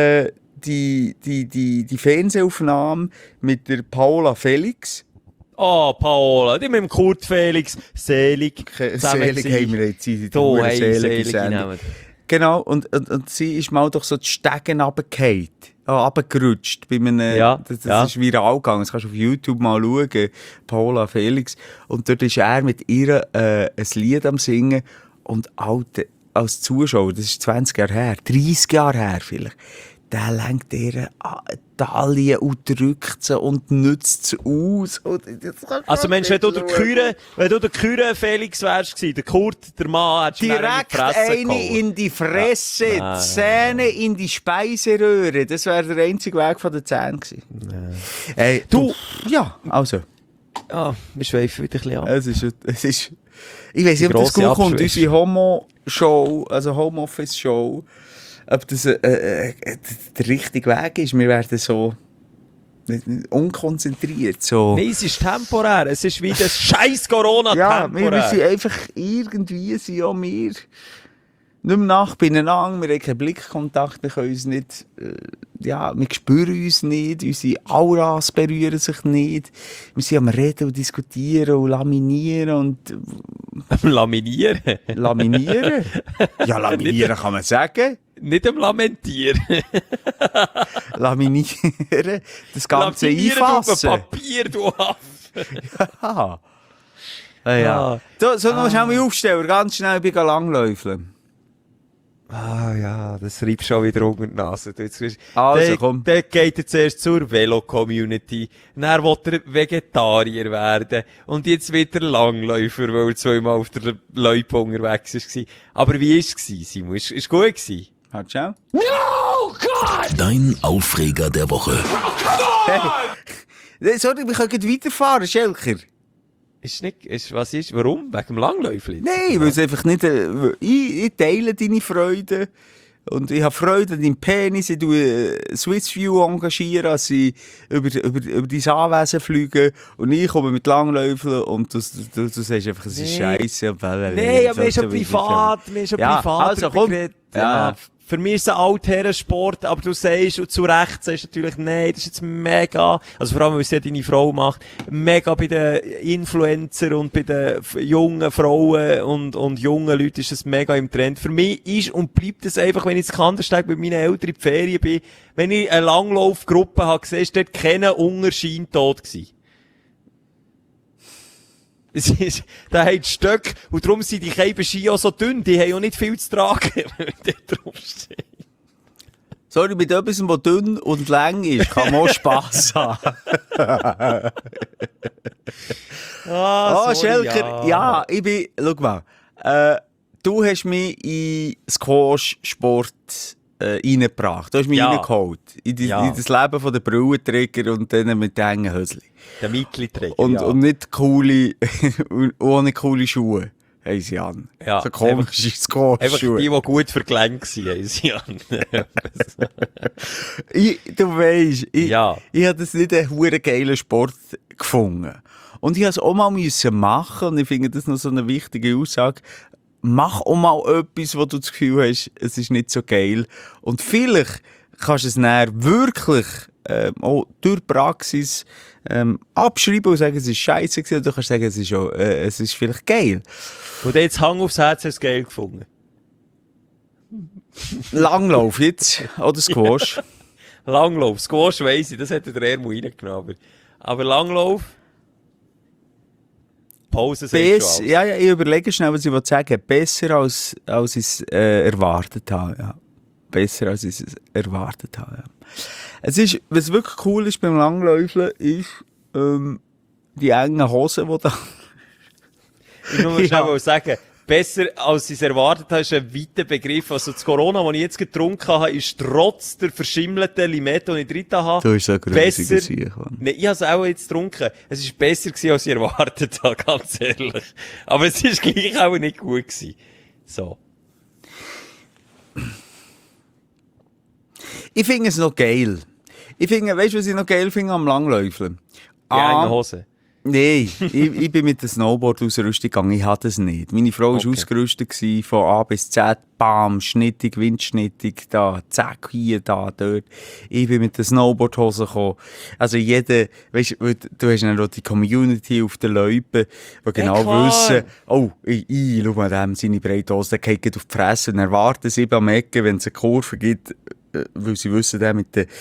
die Fernsehaufnahme mit der Paola Felix. Oh, Paola, die mit dem Kurt Felix. Selig. Selig haben wir jetzt in Du, der hey, selige Selig Sendung. nehmen. Genau, und sie ist mal doch so die Stegen runtergefallen. Runtergerutscht. Bei einem, Ja, das ja. ist viral gegangen. Das kannst du auf YouTube mal schauen. Paola Felix. Und dort ist er mit ihr ein Lied am Singen. Und Alter, als Zuschauer, das ist 20 Jahre her, 30 Jahre her vielleicht, der lenkt ihr Taille und drückt sie und nützt sie aus. Also Mensch, wenn du der Küre Felix wärst gewesen, der Kurt, der Mann, hättest du direkt eine in die Fresse, Ja. die Zähne in die Speiseröhre. Das wäre der einzige Weg von den Zähnen gewesen. Hey, Du- Ja, also. Ja, wir schweifen wieder ein bisschen ab. Es ist, ich weiss nicht, ob das grosse gut kommt. Abschwächung. Unsere Homo-Show, also Homeoffice-Show, ob das der richtige Weg ist. Wir werden so unkonzentriert. So. Nein, es ist temporär. Es ist wie das scheiß Corona Ja, temporär. wir sind einfach irgendwie, sind auch wir nicht mehr nach beieinander, wir haben keinen Blickkontakt, wir können uns nicht, wir spüren uns nicht, unsere Auras berühren sich nicht, wir sind am Reden und Diskutieren und Laminieren und Laminieren. Laminieren? Ja, laminieren kann man sagen. Nicht am Lamentieren. Laminieren, das Ganze Laminieren einfassen. auf Papier, du Affe. Ja. Ja. So, noch schnell mal aufstellen, ganz schnell, ich bin langläufeln. Ah ja, das reibt schon wieder unter die Nase. Also, komm. Der geht jetzt zuerst zur Velo-Community. Dann will er Vegetarier werden. Und jetzt wieder Langläufer, weil er zweimal auf der Loipe unterwegs war. Aber wie war es, Simon? Ist gut gewesen? Halt schnell. Dein Aufreger der Woche. Hey. Sorry, wir können weiterfahren, Schelker. Was ist? Warum? Wegen dem Langläufli? Nein, weil es einfach nicht... ich teile deine Freude. Und ich habe Freude an deinem Penis. Ich tue Swissview engagieren, als sie über dein Anwesen fliegen. Und ich komme mit Langläufeln und du sagst einfach, es ist scheisse. Nein, aber wir sind schon privat. Ja, also komm. Ja. Für mich ist es ein Altherrensport, aber du sagst, und zu Recht sagst du natürlich, nein, das ist jetzt mega, also vor allem, weil es ja deine Frau macht, mega bei den Influencer und bei den jungen Frauen und jungen Leuten ist es mega im Trend. Für mich ist und bleibt es einfach, wenn ich in Kandersteg mit meinen Eltern in die Ferien bin, wenn ich eine Langlaufgruppe habe gesehen, ist dort kein Unter scheintot gewesen. Da haben die Stöcke, und darum sind die Keiben-Ski auch so dünn, die haben auch nicht viel zu tragen, wenn man da draufsteht. Sorry, mit etwas, was dünn und lang ist, kann man auch Spass haben. Sorry, Schelker, ja, ich bin, schau mal, du hast mich in Squash-Sport reingebracht. Du hast mich reingeholt. In das Leben von den Brillenträger und denen mit den engen Hösli. Der Mikli-Träger, und nicht coole, ohne coole Schuhe. Haben sie an. Ja, so komische Squash-Schuhe. Einfach die gut für Gelenk waren, haben sie an. Du weisst, ich Ja. habe das nicht einen huere geilen Sport gefunden. Und ich musste es auch mal machen, und ich finde das noch so eine wichtige Aussage. Mach auch mal etwas, wo du das Gefühl hast, es ist nicht so geil. Und vielleicht kannst du es dann wirklich auch durch die Praxis abschreiben und sagen, es ist scheiße gewesen. Du kannst sagen, es ist vielleicht geil. Und jetzt Hang aufs Herz, hast du es geil gefunden. Langlauf jetzt, oder Squash. Langlauf, Squash weiss ich, das hätte der Ermo reingenommen. Aber Langlauf, Pause sagt schon alles. Ja, ich überlege schnell, was ich sagen will. Besser als ich es erwartet habe. Ja. Besser als ich es erwartet habe. Ja. Es ist, was wirklich cool ist beim Langläufeln, ist die engen Hosen, die da... Ich muss schnell sagen, besser als ich es erwartet habe, ist ein weiter Begriff. Also das Corona, das ich jetzt getrunken habe, ist trotz der verschimmelten Limette, die ich drin habe, Du hast so grusig besser. Nein, ich habe es auch jetzt getrunken. Es ist besser gewesen, als ich erwartet habe, ganz ehrlich. Aber es ist gleich auch nicht gut gewesen. So. Ich finde es noch geil. Weißt du, was ich noch geil finde am Langläufeln? Die engen Hosen. Nein, ich bin mit der Snowboard-Ausrüstung gegangen, ich hatte es nicht. Meine Frau war ausgerüstet gewesen, von A bis Z, bam, schnittig, windschnittig, da, zack, hier, da, dort. Ich bin mit der Snowboard-Hose gekommen. Also jeder, weißt du hast dann noch die Community auf den Loipen, die genau wissen, oh, schau mal dem, seine breite Hose, der geht auf die Fresse und erwarten sie am Ecken, wenn es eine Kurve gibt, weil sie wissen, der mit der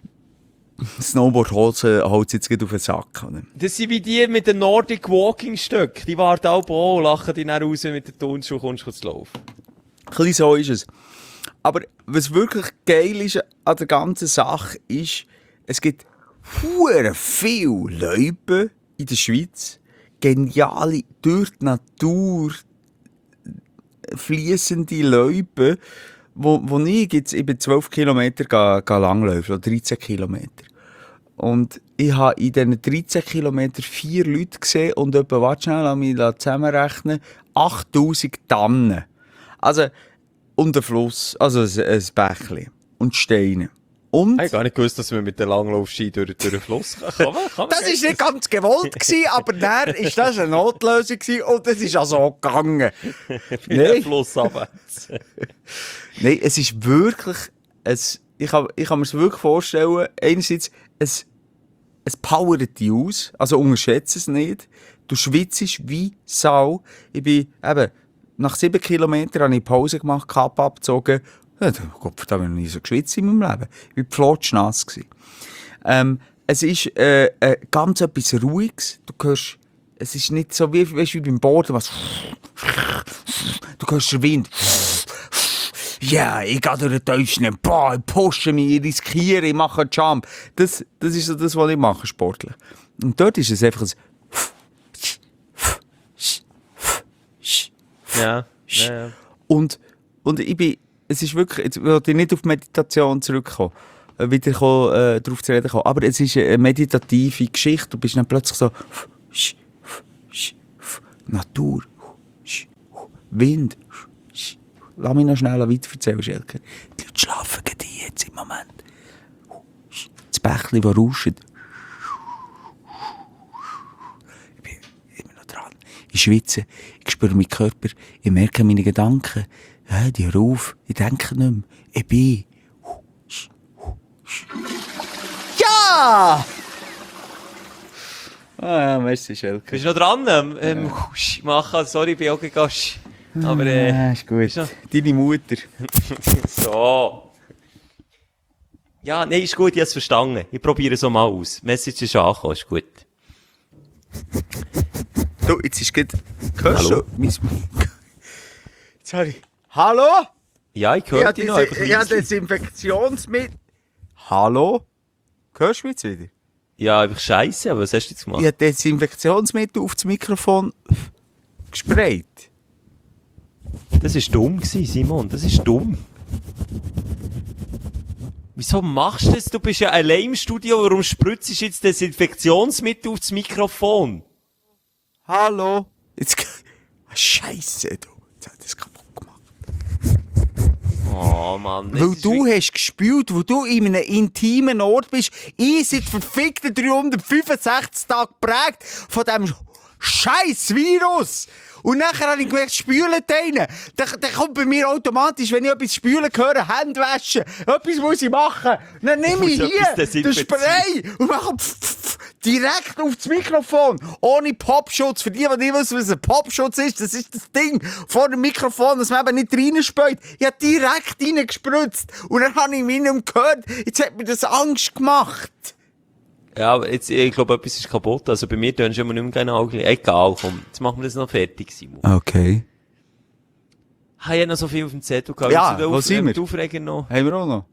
Snowboard-Hose holt jetzt auf den Sack. Oder? Das sind wie die mit den Nordic Walking Stöcken. Die warten auch und lachen die dann raus, wenn du mit den Turnschuhen kommst zu laufen. Ein bisschen so ist es. Aber was wirklich geil ist an der ganzen Sache ist, es gibt hure viele Loipen in der Schweiz. Geniale, durch die Natur fließende Loipen, wo ich bin 12 Kilometer langläufen, oder 13 Kilometer. Und ich habe in diesen 13 Kilometern 4 Leute gesehen und etwa, warte schnell, lass mich zusammenrechnen, 8000 Tannen. Also, und ein Fluss, also ein Bächli. Und Steine. Und Ich habe gar nicht gewusst, dass man mit den Langlaufski durch den Fluss kann. Kann das war nicht ganz gewollt, aber dann war das eine Notlösung und es ist also gegangen. Nein. Fluss abwärts. Nein, es ist wirklich, ich kann mir es wirklich vorstellen, einerseits, es powert dich aus, also unterschätze es nicht. Du schwitzt wie Sau. Ich bin eben, nach 7 Kilometern habe ich Pause gemacht, Kappe abgezogen. Ja, Gott, da habe ich noch nie so geschwitzt in meinem Leben. Ich war flotschnass. Es ist ganz etwas Ruhiges. Du hörst, es ist nicht so wie beim Boden, was du hörst den Wind. Ja, ich gehe durch den Deutschen, ich pushe mich, ich riskiere, ich mache einen Jump. Das ist so das, was ich mache, sportlich. Und dort ist es einfach ein Ja. Und es ist wirklich, jetzt will ich nicht auf Meditation zurückkommen, darauf zu reden kommen, aber es ist eine meditative Geschichte. Du bist dann plötzlich so, Natur, Wind. Lass mich noch schnell weiter erzählen, Schelker. Die Leute schlafen gerade jetzt im Moment. Das Bächli, das rauscht. Ich bin immer noch dran. Ich schwitze, ich spüre meinen Körper, ich merke meine Gedanken. Ja, die hören auf, ich denke nicht mehr. Ich bin. Ja! Ah, merci, Schelker. Bist du noch dran? Machen, sorry, ich bin auch gegangen. Aber ist gut. Deine Mutter. So. Ja, nein, ist gut, ich habe es verstanden. Ich probiere es so mal aus. Message ist angekommen, ist gut. Du, jetzt ist gerade... Hörst du? Jetzt habe ich... Hallo? Ja, ich höre dich noch. Ich habe Desinfektionsmittel... Hallo? Hörst du mich jetzt wieder? Ja, einfach scheiße, aber was hast du jetzt gemacht? Ich habe Desinfektionsmittel auf das Mikrofon gesprayt. Das war dumm, Simon. Das ist dumm. Wieso machst du das? Du bist ja allein im Studio. Warum spritzt du jetzt Desinfektionsmittel auf das Mikrofon? Hallo? Jetzt... Scheiße, du. Jetzt hat das kaputt gemacht. Oh Mann. Weil du hast gespielt, wo du in einem intimen Ort bist. Ich seit verfickten 365 Tagen geprägt von diesem scheiß Virus. Und nachher habe ich gemerkt, spülen einen. Der kommt bei mir automatisch, wenn ich etwas spülen höre, Hände waschen. Etwas muss ich machen. Dann nehme ich hier den Spray und mache direkt auf das Mikrofon. Ohne Popschutz. Für die nicht wissen, was ein Popschutz ist, das ist das Ding vor dem Mikrofon, dass man eben nicht reinspäut. Ich habe direkt reingespritzt. Und dann habe ich mich nicht mehr gehört. Jetzt hat mir das Angst gemacht. Ja, aber jetzt, ich glaube, etwas ist kaputt. Also bei mir tun schon immer nicht mehr genau gleich. Egal, komm, jetzt machen wir das noch fertig, Simon. Okay. Ich habe noch so viel auf dem Zettel gehabt. Ja, wo sind wir? Aufreger noch. Haben wir auch noch?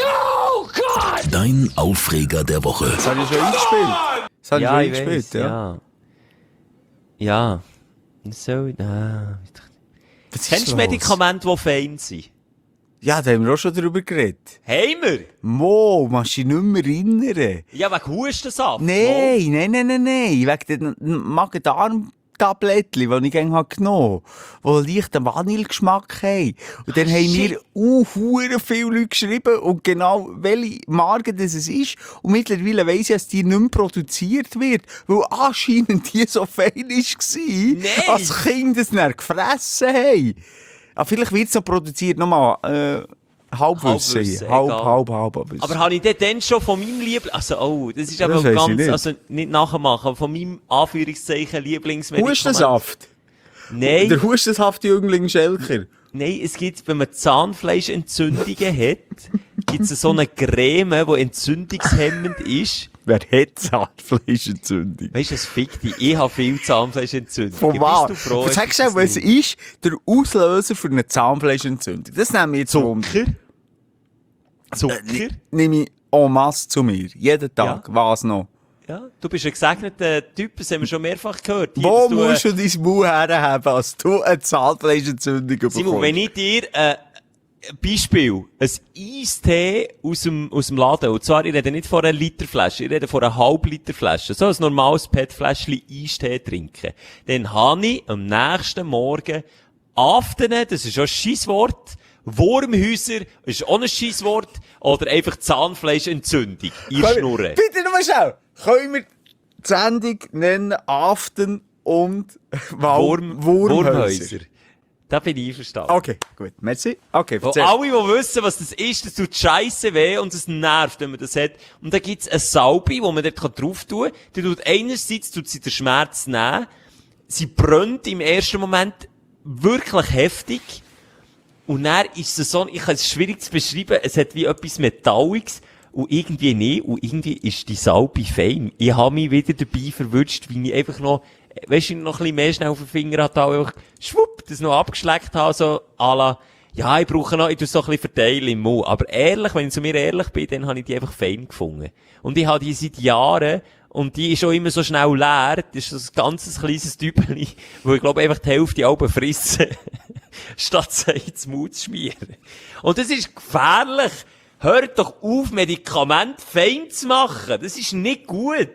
Dein Aufreger der Woche. Das habe ich schon eingespielt. Das habe ich schon Ich eingespielt, weiss, ja. Ja. So, Was Kennst du Medikamente, die fein sind? Ja, da haben wir auch schon drüber geredet. Haben wir? Mo, machst du dich nicht mehr erinnern? Ja, wegen Hustensaft. Nein. Wegen den Magen-Darm-Tablettchen, die ich gerne genommen habe, die leicht einen Vanillegeschmack haben. Und dann haben mir hure viele Leute geschrieben und genau welche Marke das ist. Und mittlerweile weiss ich, dass die nicht mehr produziert wird, weil anscheinend die so fein war, als Kinder es dann gefressen haben. Ah, vielleicht wird es noch produziert, nochmal, Halbwissen. Halb. Aber habe ich dann schon von meinem also, das ist aber Das weiss ich ganz, nicht. also, nicht nachmachen, aber von meinem, Anführungszeichen, Lieblingsmedikament. Hustensaft. Nein. Der hustensaft Jüngling Schelker. Nein, es gibt, wenn man Zahnfleischentzündungen hat, gibt es so eine Creme, die entzündungshemmend ist. Wer hat Zahnfleischentzündung? Weißt du, das fickt dich. Ich habe viel Zahnfleischentzündung. Von was? Bist du froh, Sag dass schnell, das was nicht- ist der Auslöser für eine Zahnfleischentzündung? Das nehme ich jetzt Zucker? Zucker? Nehme ich en masse zu mir. Jeden Tag. Ja. Was noch? Ja, du bist ein gesegneter Typ, das haben wir schon mehrfach gehört. Hier, Wo dass du, musst du dein Maul herhaben, als du eine Zahnfleischentzündung bekommst? Simon, wenn ich dir, Beispiel, ein Eistee aus dem Laden, und zwar, ich rede nicht von einer Literflasche, ich rede von einer Halb-Liter-Flasche, so ein normales PET-Fläschchen Eistee trinken, dann habe ich am nächsten Morgen Aftene, das ist auch ein Scheisswort, Wurmhäuser, das ist auch ein Scheisswort, oder einfach Zahnfleischentzündung, ihr Schnurren. Bitte nochmal schnell. Können wir die Sendung nennen Aften und Wurmhäuser? Wurmhäuser. Da bin ich einverstanden. Okay, gut. Merci. Okay, Wo erzähl. alle, die wissen, was das ist, das tut scheisse weh und es nervt, wenn man das hat. Und da gibt's eine Salbe, wo man dort drauf tun kann. Die tut einerseits tut sie den Schmerz nehmen. Sie brennt im ersten Moment wirklich heftig. Und dann ist es so, ich kann es schwierig zu beschreiben, es hat wie etwas Metalliges. Und irgendwie nicht. Und irgendwie ist die Salbe fein. Ich habe mich wieder dabei verwünscht, wie ich einfach noch, weisst du, noch ein bisschen mehr schnell auf den Finger hatte, einfach, schwupp, das noch abgeschleckt habe, so, à la, ja, ich brauche noch, ich tue es so ein bisschen verteilen im Mund. Aber ehrlich, wenn ich zu mir ehrlich bin, dann habe ich die einfach fein gefunden. Und ich habe die seit Jahren, und die ist auch immer so schnell leer, das ist so ein ganzes kleines Tübeli, wo ich glaube einfach die Hälfte Alben frissen, statt sie ins Mund zu schmieren. Und das ist gefährlich. Hört doch auf, Medikamente fein zu machen. Das ist nicht gut.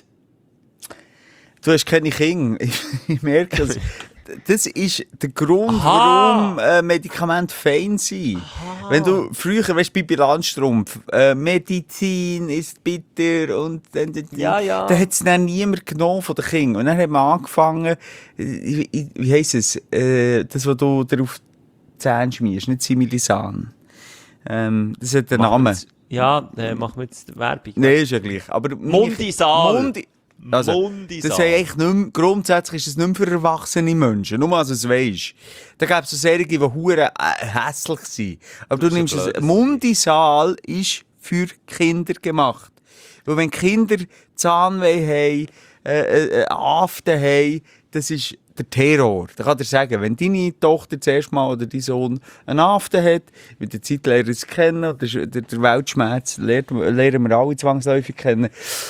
Du hast keine Kinder. Ich merke das. Das ist der Grund, Aha. warum Medikamente fein sind. Wenn du früher, weißt du, bei Landstrumpf, Medizin ist bitter und dann Ja. da hat es dann niemand genommen von den Kindern. Und dann hat man angefangen, wie heisst es, das, was du dir auf die Zähne schmierst, nicht Similisan. Das hat einen Namen. Machen wir jetzt Werbung. Nein, ist ja gleich. Aber Mundisal. Also, Mundisal. das ist eigentlich nicht mehr, grundsätzlich ist es nicht mehr für erwachsene Menschen. Nur mal, dass du es weisst. Da gäbe es so Serien, die hure hässlich sind. Aber du nimmst es, Mundisal ist für Kinder gemacht. Weil wenn Kinder Zahnweh haben, Aften haben, das ist der Terror. Da kann ich sagen, wenn deine Tochter zuerst mal oder dein Sohn einen Aften hat, wie der Zeitlehrer es kennen, oder der Weltschmerz lernen wir alle zwangsläufig kennen,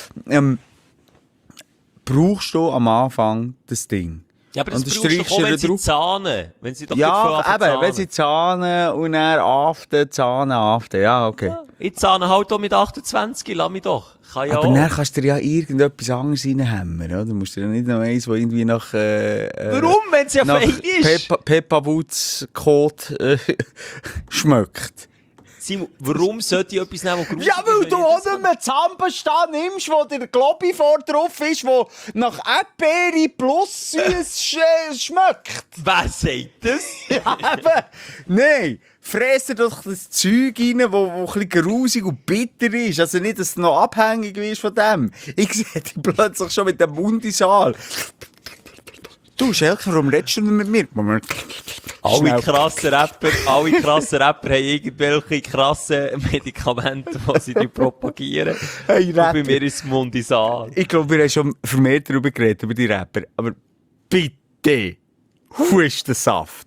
brauchst du am Anfang das Ding. Ja, aber das Und brauchst du doch auch, wenn sie zahnen. Wenn sie doch ja, eben, wenn sie zahnen und dann aften. Ja, okay. Ja, ich zahne halt auch mit 28, lass mich doch. Kann ja Aber auch. dann kannst du dir ja irgendetwas anderes reinhämmern, oder? Du musst dir ja nicht noch eins, das irgendwie nach... Warum, wenn es ja nach fein ist? Peppa Woods Kot schmeckt. Simon, warum sollte ich etwas nehmen, das gruselig Ja, weil ist, du wenn ich auch das nicht mehr Zahnpasta nimmst, wo der Globi vor drauf ist, wo nach Erdbeere plus süß schmeckt. Wer sagt das? Ja, eben. Nein, fräst dir doch das Zeug rein, wo ein bisschen grusig und bitter ist. Also nicht, dass du noch abhängig wirst von dem. Ich sehe dich plötzlich schon mit dem Mund im Saal. Du, Schelker, warum redest du nicht mit mir? Alle krassen Rapper haben irgendwelche krassen Medikamente, die sie propagieren. Hey, Und bei Rapper. mir ist es Mundisal. Ich glaube, wir haben schon vermehrt darüber geredet, über die Rapper. Aber bitte, Hustensaft.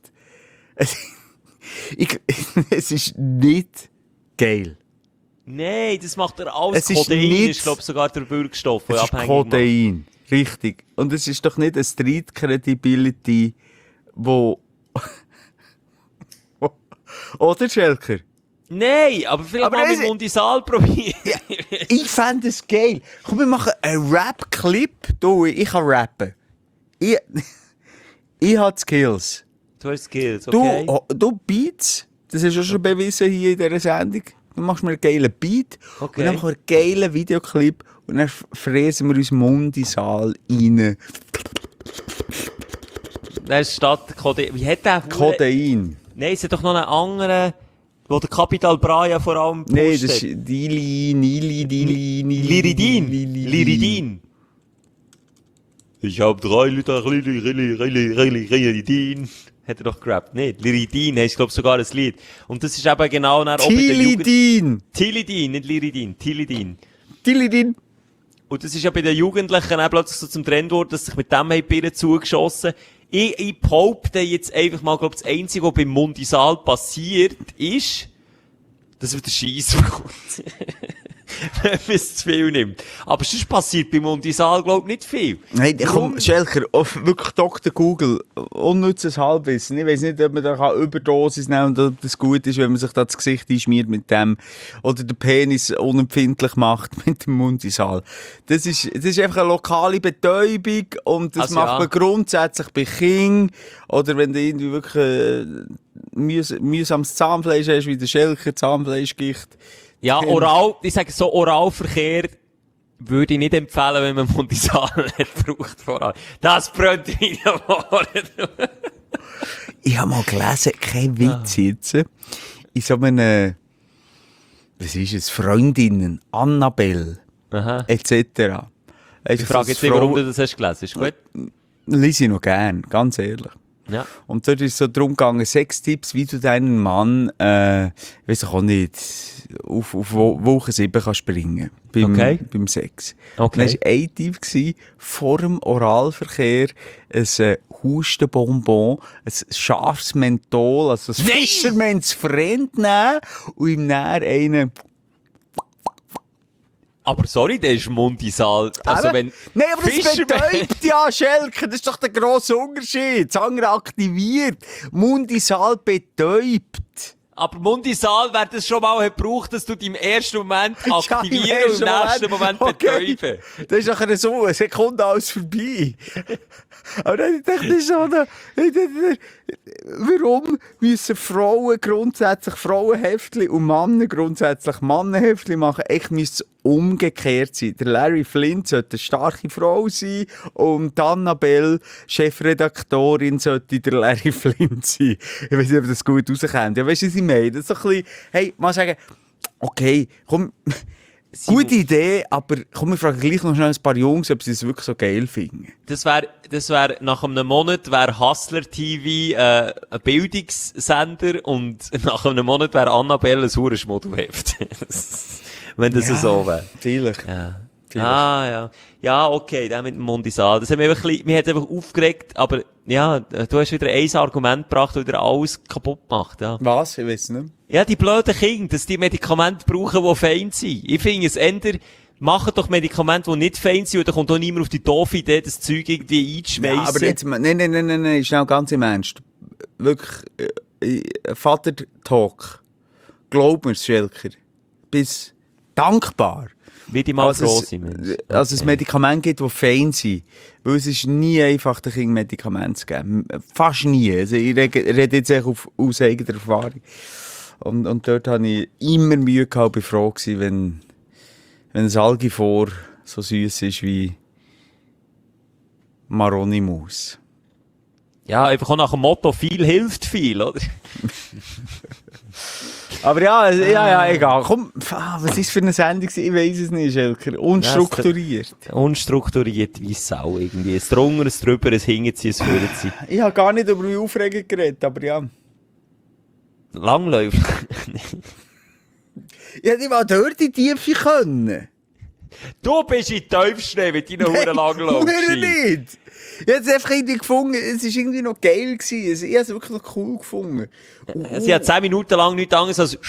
Es ist nicht geil. Nein, das macht er alles. Es ist Codein nicht- ist, glaube ich, sogar der Wirkstoff, der Es ist abhängig macht. Codein. Richtig. Und es ist doch nicht eine Street Credibility, wo... Oder, Schelker? Nein, aber vielleicht Aber mal es- mit Mundisal probieren. Ich fände es geil. Komm, wir machen einen Rap-Clip. Du, ich kann rappen. Ich habe Skills. Du hast Skills, okay? Du Beats, das hast du schon bewiesen hier in dieser Sendung. Du machst mir einen geilen Beat Okay. und dann machen wir einen geilen Videoclip und dann fräsen wir uns Mund in den Saal rein. Das ist statt Codein. Wie hat der? Codein. Nein, es hat doch noch einen anderen, wo der Capital Bra vor allem Nein, pusht. das ist Liridin. Liridin. Ich hab 3 Liter Liridin. Hat er doch gerappt. Nicht. Liridin heisst, glaube ich, sogar ein Lied. Und das ist eben genau nach oben der Jugend... Tilidin. Tilidin, nicht Liridin. Tilidin. Tilidin. Und das ist ja bei den Jugendlichen auch plötzlich so zum Trend geworden, dass sich mit dem haben Birnen zugeschossen. Ich behaupte jetzt einfach mal, glaube ich, das Einzige, was beim Mundisal passiert, ist, dass wieder Scheiss kommt. Wenn man es zu viel nimmt. Aber sonst passiert beim Mundisal, glaube ich, nicht viel. Hey, komm, Schelker, wirklich Dr. Google, unnützes Halbwissen. Ich weiss nicht, ob man da Überdosis nehmen kann und ob das gut ist, wenn man sich da das Gesicht einschmiert mit dem. Oder den Penis unempfindlich macht mit dem Mundisal. Das ist einfach eine lokale Betäubung und das Also macht ja. man grundsätzlich bei Kindern. Oder wenn du irgendwie wirklich mühsames Zahnfleisch hast, wie der Schelker, Zahnfleischgicht. Ja, ich sage so, Oralverkehr würde ich nicht empfehlen, wenn man Mundisal nicht braucht vorher. Das brennt in den Ohren. Ich habe mal gelesen, kein Witz jetzt, in so einem, was ist es, Freundinnen, Annabelle, Aha. etc. Ich frage jetzt nicht, warum du das hast gelesen. Ist gut? Lese ich noch gern, ganz ehrlich. Ja. Und dort ist es so darum gegangen, 6 Tipps, wie du deinen Mann, weiss ich auch nicht, auf Woche 7 kannst bringen. Beim Sex. Okay. Und dann war ein Tipp gewesen, vor dem Oralverkehr ein Hustenbonbon, ein scharfes Menthol, also ein Fischermanns Freund nehmen und ihm näher einen... Aber sorry, der ist Mundisal. Also wenn Nein, aber das Fischerman- betäubt ja, Schelke. Das ist doch der grosse Unterschied. Das andere aktiviert. Mundisal betäubt. Aber Mundisal, wer das schon mal hat gebraucht, dass du dich im ersten Moment Ja, aktivieren und im nächsten Moment okay. betäuben. Das ist nachher so, eine Sekunde alles vorbei. Aber dann dachte ich so, warum müssen Frauen grundsätzlich Frauenheftli und Männer grundsätzlich Mannenheftli machen? Ich müsste es umgekehrt sein. Der Larry Flint sollte eine starke Frau sein und die Annabelle, Chefredaktorin, sollte der Larry Flint sein. Ich weiß nicht, ob das gut rauskommt. Ja, weißt du, was ich meine? Das ist so ein bisschen, hey, mal sagen, okay, komm, gute Idee, aber komm, wir fragen gleich noch schnell ein paar Jungs, ob sie es wirklich so geil finden. Das wär, nach einem Monat wär Hustler TV, ein Bildungssender und nach einem Monat wär Annabelle ein Hurenschmuddelheft. Wenn das so wäre. Vielleicht. Ja. vielleicht. Ja. Ja, okay, der mit dem Mondisal. Das hat mich mich hat einfach aufgeregt, aber ja, du hast wieder ein Argument gebracht, das wieder alles kaputt macht, ja. Was? Ich weiß nicht. Ja, die blöden Kinder, dass die Medikamente brauchen, die fein sind. Ich finde es eher, machen doch Medikamente, die nicht fein sind, und dann kommt auch niemand auf die doofe Idee, das Zeug irgendwie einzuschmeissen. Ja, aber jetzt, nein, schnell ganz im Ernst. Wirklich, Vater-Talk. Glaub mir's, Schelker. Bist dankbar. Wie die mal froh sind. Also es Medikamente gibt, die fein sind. Weil es ist nie einfach, den Kindern Medikamente zu geben. Fast nie. Also ich rede jetzt echt aus eigener Erfahrung. Und dort hatte ich immer Mühe gehabt, bin froh gewesen, wenn ein Algifor so süß ist wie Maroni-Maus. Ja, einfach auch nach dem Motto, viel hilft viel, oder? Aber ja, egal. Komm, was ist für eine Sendung? Ich weiss es nicht, Schelker. Unstrukturiert. Unstrukturiert wie Sau irgendwie. Es drunter, es drüber, es hinterziehen, es führtziehen. Ich habe gar nicht über mich Aufregung geredet, aber ja. Langläufer. Ich hätte mal dort in die Tiefe können. Du bist in Teufelsschnee mit deinen Huren Langläufer. Nicht! Ich habe es einfach irgendwie gefunden, es war irgendwie noch geil gewesen. Ich habe es wirklich noch cool gefunden. Sie hat 10 Minuten lang nichts anderes als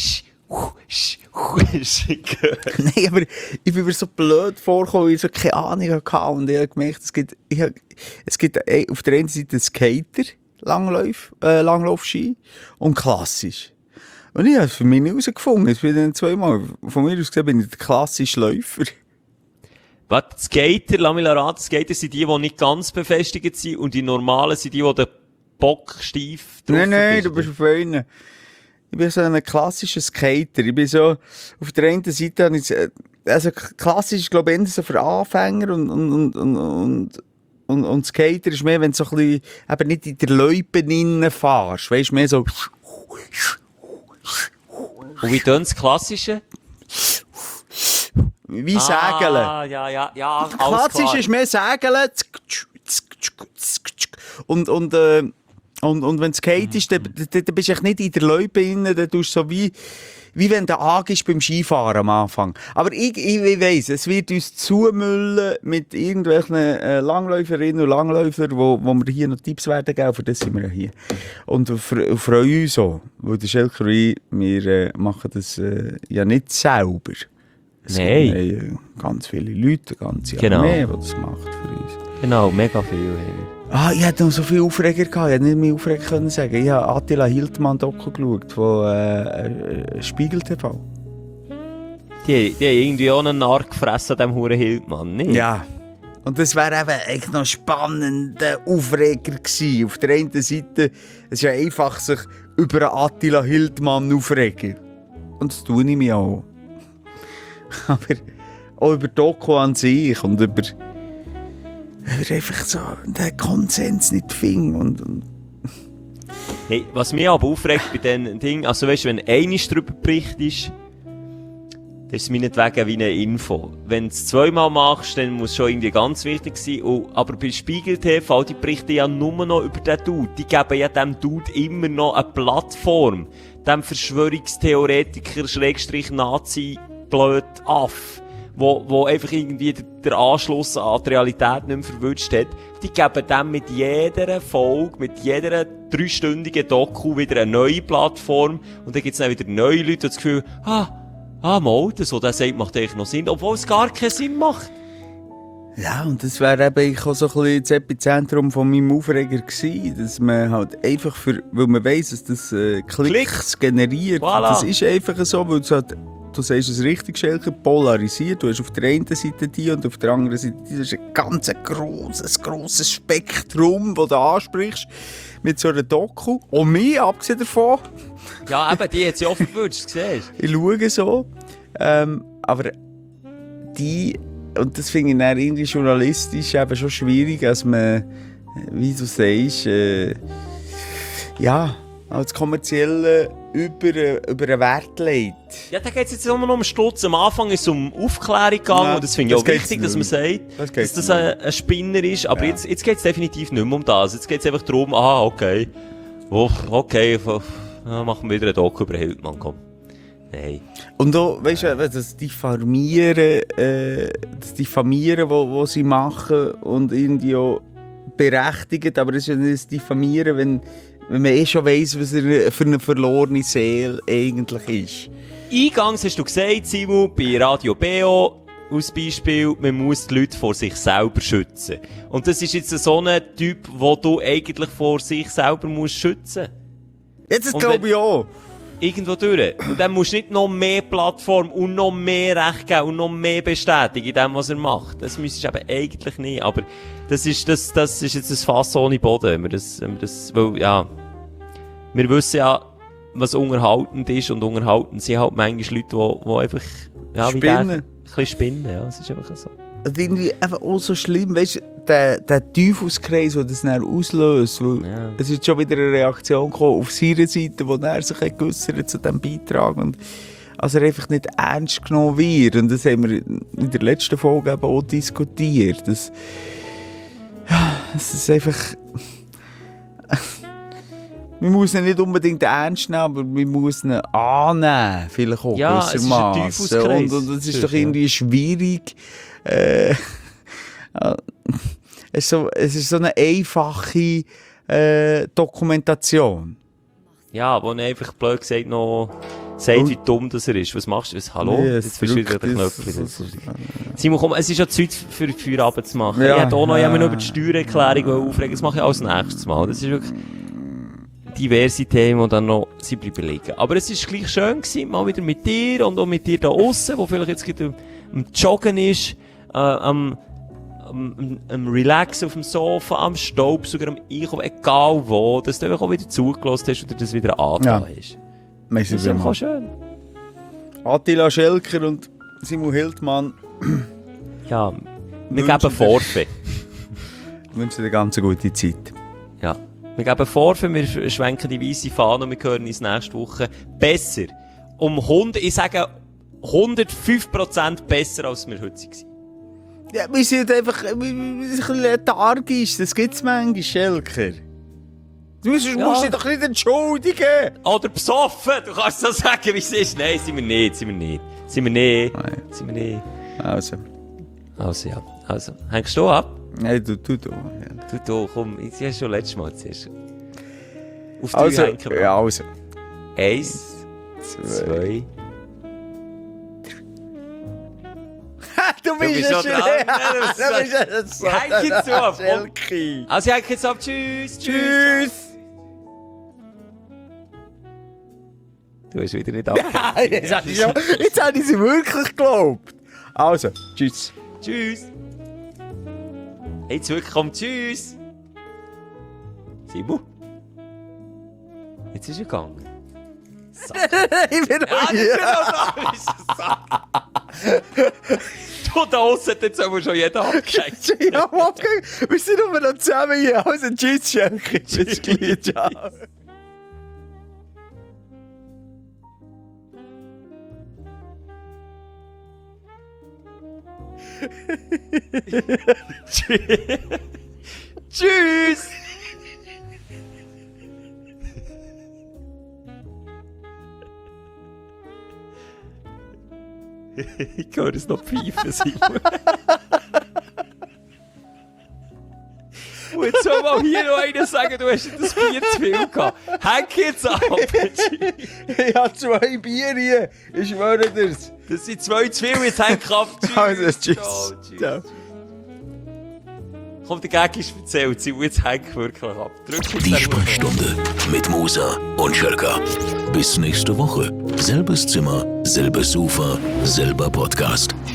Nein, aber ich bin mir so blöd vorgekommen, weil ich so keine Ahnung hatte. Und ich habe gemerkt, es gibt auf der einen Seite einen Skater, Langlaufski, und klassisch. Und ich habe es für mich nicht herausgefunden. Ich bin dann zweimal, von mir aus gesehen, bin ich der klassische Läufer. Was? Skater, lass mich raten, Skater sind die nicht ganz befestigt sind, und die normalen sind die den Bock steif drauf Nein, du bist auf einen. Ich bin so ein klassischer Skater. Ich bin so, auf der einen Seite habe ich, also klassisch, glaube ich, eher so für Anfänger und Skater ist mehr, wenn du so ein bisschen, eben nicht in der Loipe innen fährst. Weißt du, mehr so. Und wie tun das Klassische? Wie Segeln. Ja, alles Klassisch klar. ist mehr Segeln. Und wenn es Skate ist, dann bist du echt nicht in der Loipe drin, dann tust du so wie wenn du angehst beim Skifahren am Anfang. Aber ich weiss, es wird uns zumüllen mit irgendwelchen Langläuferinnen und Langläufern, wo wir hier noch Tipps werden geben, für das sind wir ja hier. Und freuen uns auch, weil der Schelker und ich, wir machen das ja nicht selber. Nein. Wir haben ganz viele Leute, ganz Genau. Armee, die das macht für uns. Genau, mega viel haben Ich hatte noch so viel Aufreger gehabt, ich hätte nicht mehr Aufreger können sagen. Ich habe Attila Hildmann Doku geschaut, von Spiegel TV. Die haben irgendwie auch einen Narr gefressen an diesem Huren Hildmann, nicht? Ja. Und das wäre eben echt noch spannender Aufreger gewesen. Auf der einen Seite, es ist ja einfach, sich über Attila Hildmann aufregen. Und das tue ich mir auch. Aber auch über Doku an sich und über einfach so den Konsens nicht finden und Hey, was mich aber aufregt bei diesen Dingen, also weißt du, wenn einer drüber berichtest, dann ist es meinetwegen wie eine Info. Wenn du es zweimal machst, dann muss es schon irgendwie ganz wichtig sein. Aber bei Spiegel TV, die berichten ja nur noch über den Dude. Die geben ja dem Dude immer noch eine Plattform. Dem Verschwörungstheoretiker, Nazi, blöd Aff, wo einfach irgendwie der Anschluss an die Realität nicht mehr verwünscht hat, die geben dem mit jeder Folge, mit jeder 3-stündigen Doku wieder eine neue Plattform, und dann gibt es dann wieder neue Leute, die das Gefühl, mal, das, was der sagt, macht eigentlich noch Sinn, obwohl es gar keinen Sinn macht. ja, und das wäre eben auch so ein bisschen das Epizentrum von meinem Aufreger gewesen, dass man halt einfach weil man weiss, dass das Klicks generiert, Voilà. Das ist einfach so, weil es halt, du sagst es richtig, Schelker, polarisiert. Du hast auf der einen Seite die und auf der anderen Seite die. Das ist ein ganz grosses Spektrum, das du ansprichst mit so einer Doku. Und mich, abgesehen davon. Ja, eben, die hat sie offen gewünscht, siehst du? Ich schaue so. Aber die, und das finde ich dann irgendwie journalistisch eben schon schwierig, dass man, wie du sagst, als kommerzielle über einen Wert legt. Ja, da geht es jetzt nur noch um Stutz. Am Anfang ist es um Aufklärung gegangen, Ja, und das finde ich das auch geht's wichtig, dass man sagt, Das dass das ein Spinner ist. Aber Ja. jetzt geht es definitiv nicht mehr um das. Jetzt geht es einfach darum, okay, machen wir wieder ein Doku über Hildmann, komm. Nein. Und auch, weißt du, das Diffamieren, wo sie machen und irgendwie auch berechtigt, aber es ist ja nicht das Diffamieren, wenn man schon weiss, was er für eine verlorene Seele eigentlich ist. Eingangs hast du gesagt, Simon, bei Radio BO, als Beispiel, man muss die Leute vor sich selber schützen. Und das ist jetzt so ein Typ, wo du eigentlich vor sich selber musst schützen. Jetzt, das glaube ich auch. Irgendwo durch. Und dann musst du nicht noch mehr Plattform und noch mehr Recht geben und noch mehr bestätigen in dem, was er macht. Das müsstest du eben eigentlich nicht. Aber das ist jetzt ein Fass ohne Boden. Weil, ja, wir wissen ja, was unterhaltend ist, und unterhaltend sind halt manchmal Leute, die einfach, ja, Spinnen. ein bisschen spinnen, ja, es ist einfach so. Und irgendwie einfach auch so schlimm, weißt du, der Teufelskreis, der das dann auslöst, weil es ist schon wieder eine Reaktion gekommen auf seiner Seite, wo er sich geäussert zu diesem Beitrag, und also er einfach nicht ernst genommen wird, und das haben wir in der letzten Folge eben auch diskutiert, das ist einfach... Man muss ihn nicht unbedingt ernst nehmen, aber man muss ihn annehmen, vielleicht auch gewissermaßen. Und das ist doch irgendwie schwierig. Es ist so eine einfache Dokumentation. Ja, wo er einfach blöd gesagt noch sagt, wie dumm das er ist. Was machst du? Hallo? Ja, jetzt bist du wieder den Knöpfchen. Simon, komm, es ist ja Zeit für Feierabend zu machen. Ja, ich hätte auch noch über die Steuererklärung aufregen. Das mache ich alles nächstes Mal. Das ist wirklich diverse Themen, die dann noch bleiben liegen. Aber es war gleich schön gewesen, mal wieder mit dir und auch mit dir da aussen, wo vielleicht jetzt gerade am Joggen ist, am Relaxen auf dem Sofa, am Staubsauger, am Einkaufen, egal wo, dass du einfach auch wieder zugelassen hast oder das wieder angetan hast. Das ist einfach schön. Attila Schelker und Simon Hildmann. Ja, wir geben Vorfe. Ich wünsche dir eine ganz gute Zeit. Ja. Wir geben Vorfe, wir schwenken die weisse Fahne und wir hören uns nächste Woche besser. Ich sage 105% besser, als wir heute waren. Ja, wir sind einfach ein bisschen lethargisch, das gibt es manchmal, Schelker. Du musst dich doch nicht entschuldigen. Oder besoffen, du kannst so sagen, wie es ist. Nein, sind wir nicht. Also, hängst du ab? Nein, du. Ja. Du, komm, ich habe schon letztes Mal zuerst. Auf die Also, hängen wir. ja, also. 1, 2. Du bist schon dran. Häng jetzt ab. Schelke. Also, häng jetzt ab. Tschüss. Tschüss. Du hast wieder nicht ab. Jetzt habe ich sie wirklich geglaubt. Also, tschüss. Tschüss. Jetzt wirklich, komm, tschüss. Simon? Jetzt ist er gegangen. Ich bin noch hier. Du, da aussen hat jetzt aber schon jeder abgecheckt. Ja, okay. Wir sind nur noch zusammen hier. Also, tschüss, Schelke. Bis gleich. Ciao. Tschüss! Ich höre es noch pfeifen, Simon. Und jetzt soll mal hier noch einer sagen, du hast das Bier zu viel gehabt. Häng jetzt ab! Ich habe 2 Bier hier. Ich schwöre dir's. Das sind 2 zu viel, jetzt häng ab. Tschüss! Also, tschüss. Ciao. Komm, der Gag ist erzählt, Simon, jetzt häng wirklich ab. Die Sprechstunde mit Musa und Schelka. Bis nächste Woche. Selbes Zimmer, selbes Sofa, selber Podcast.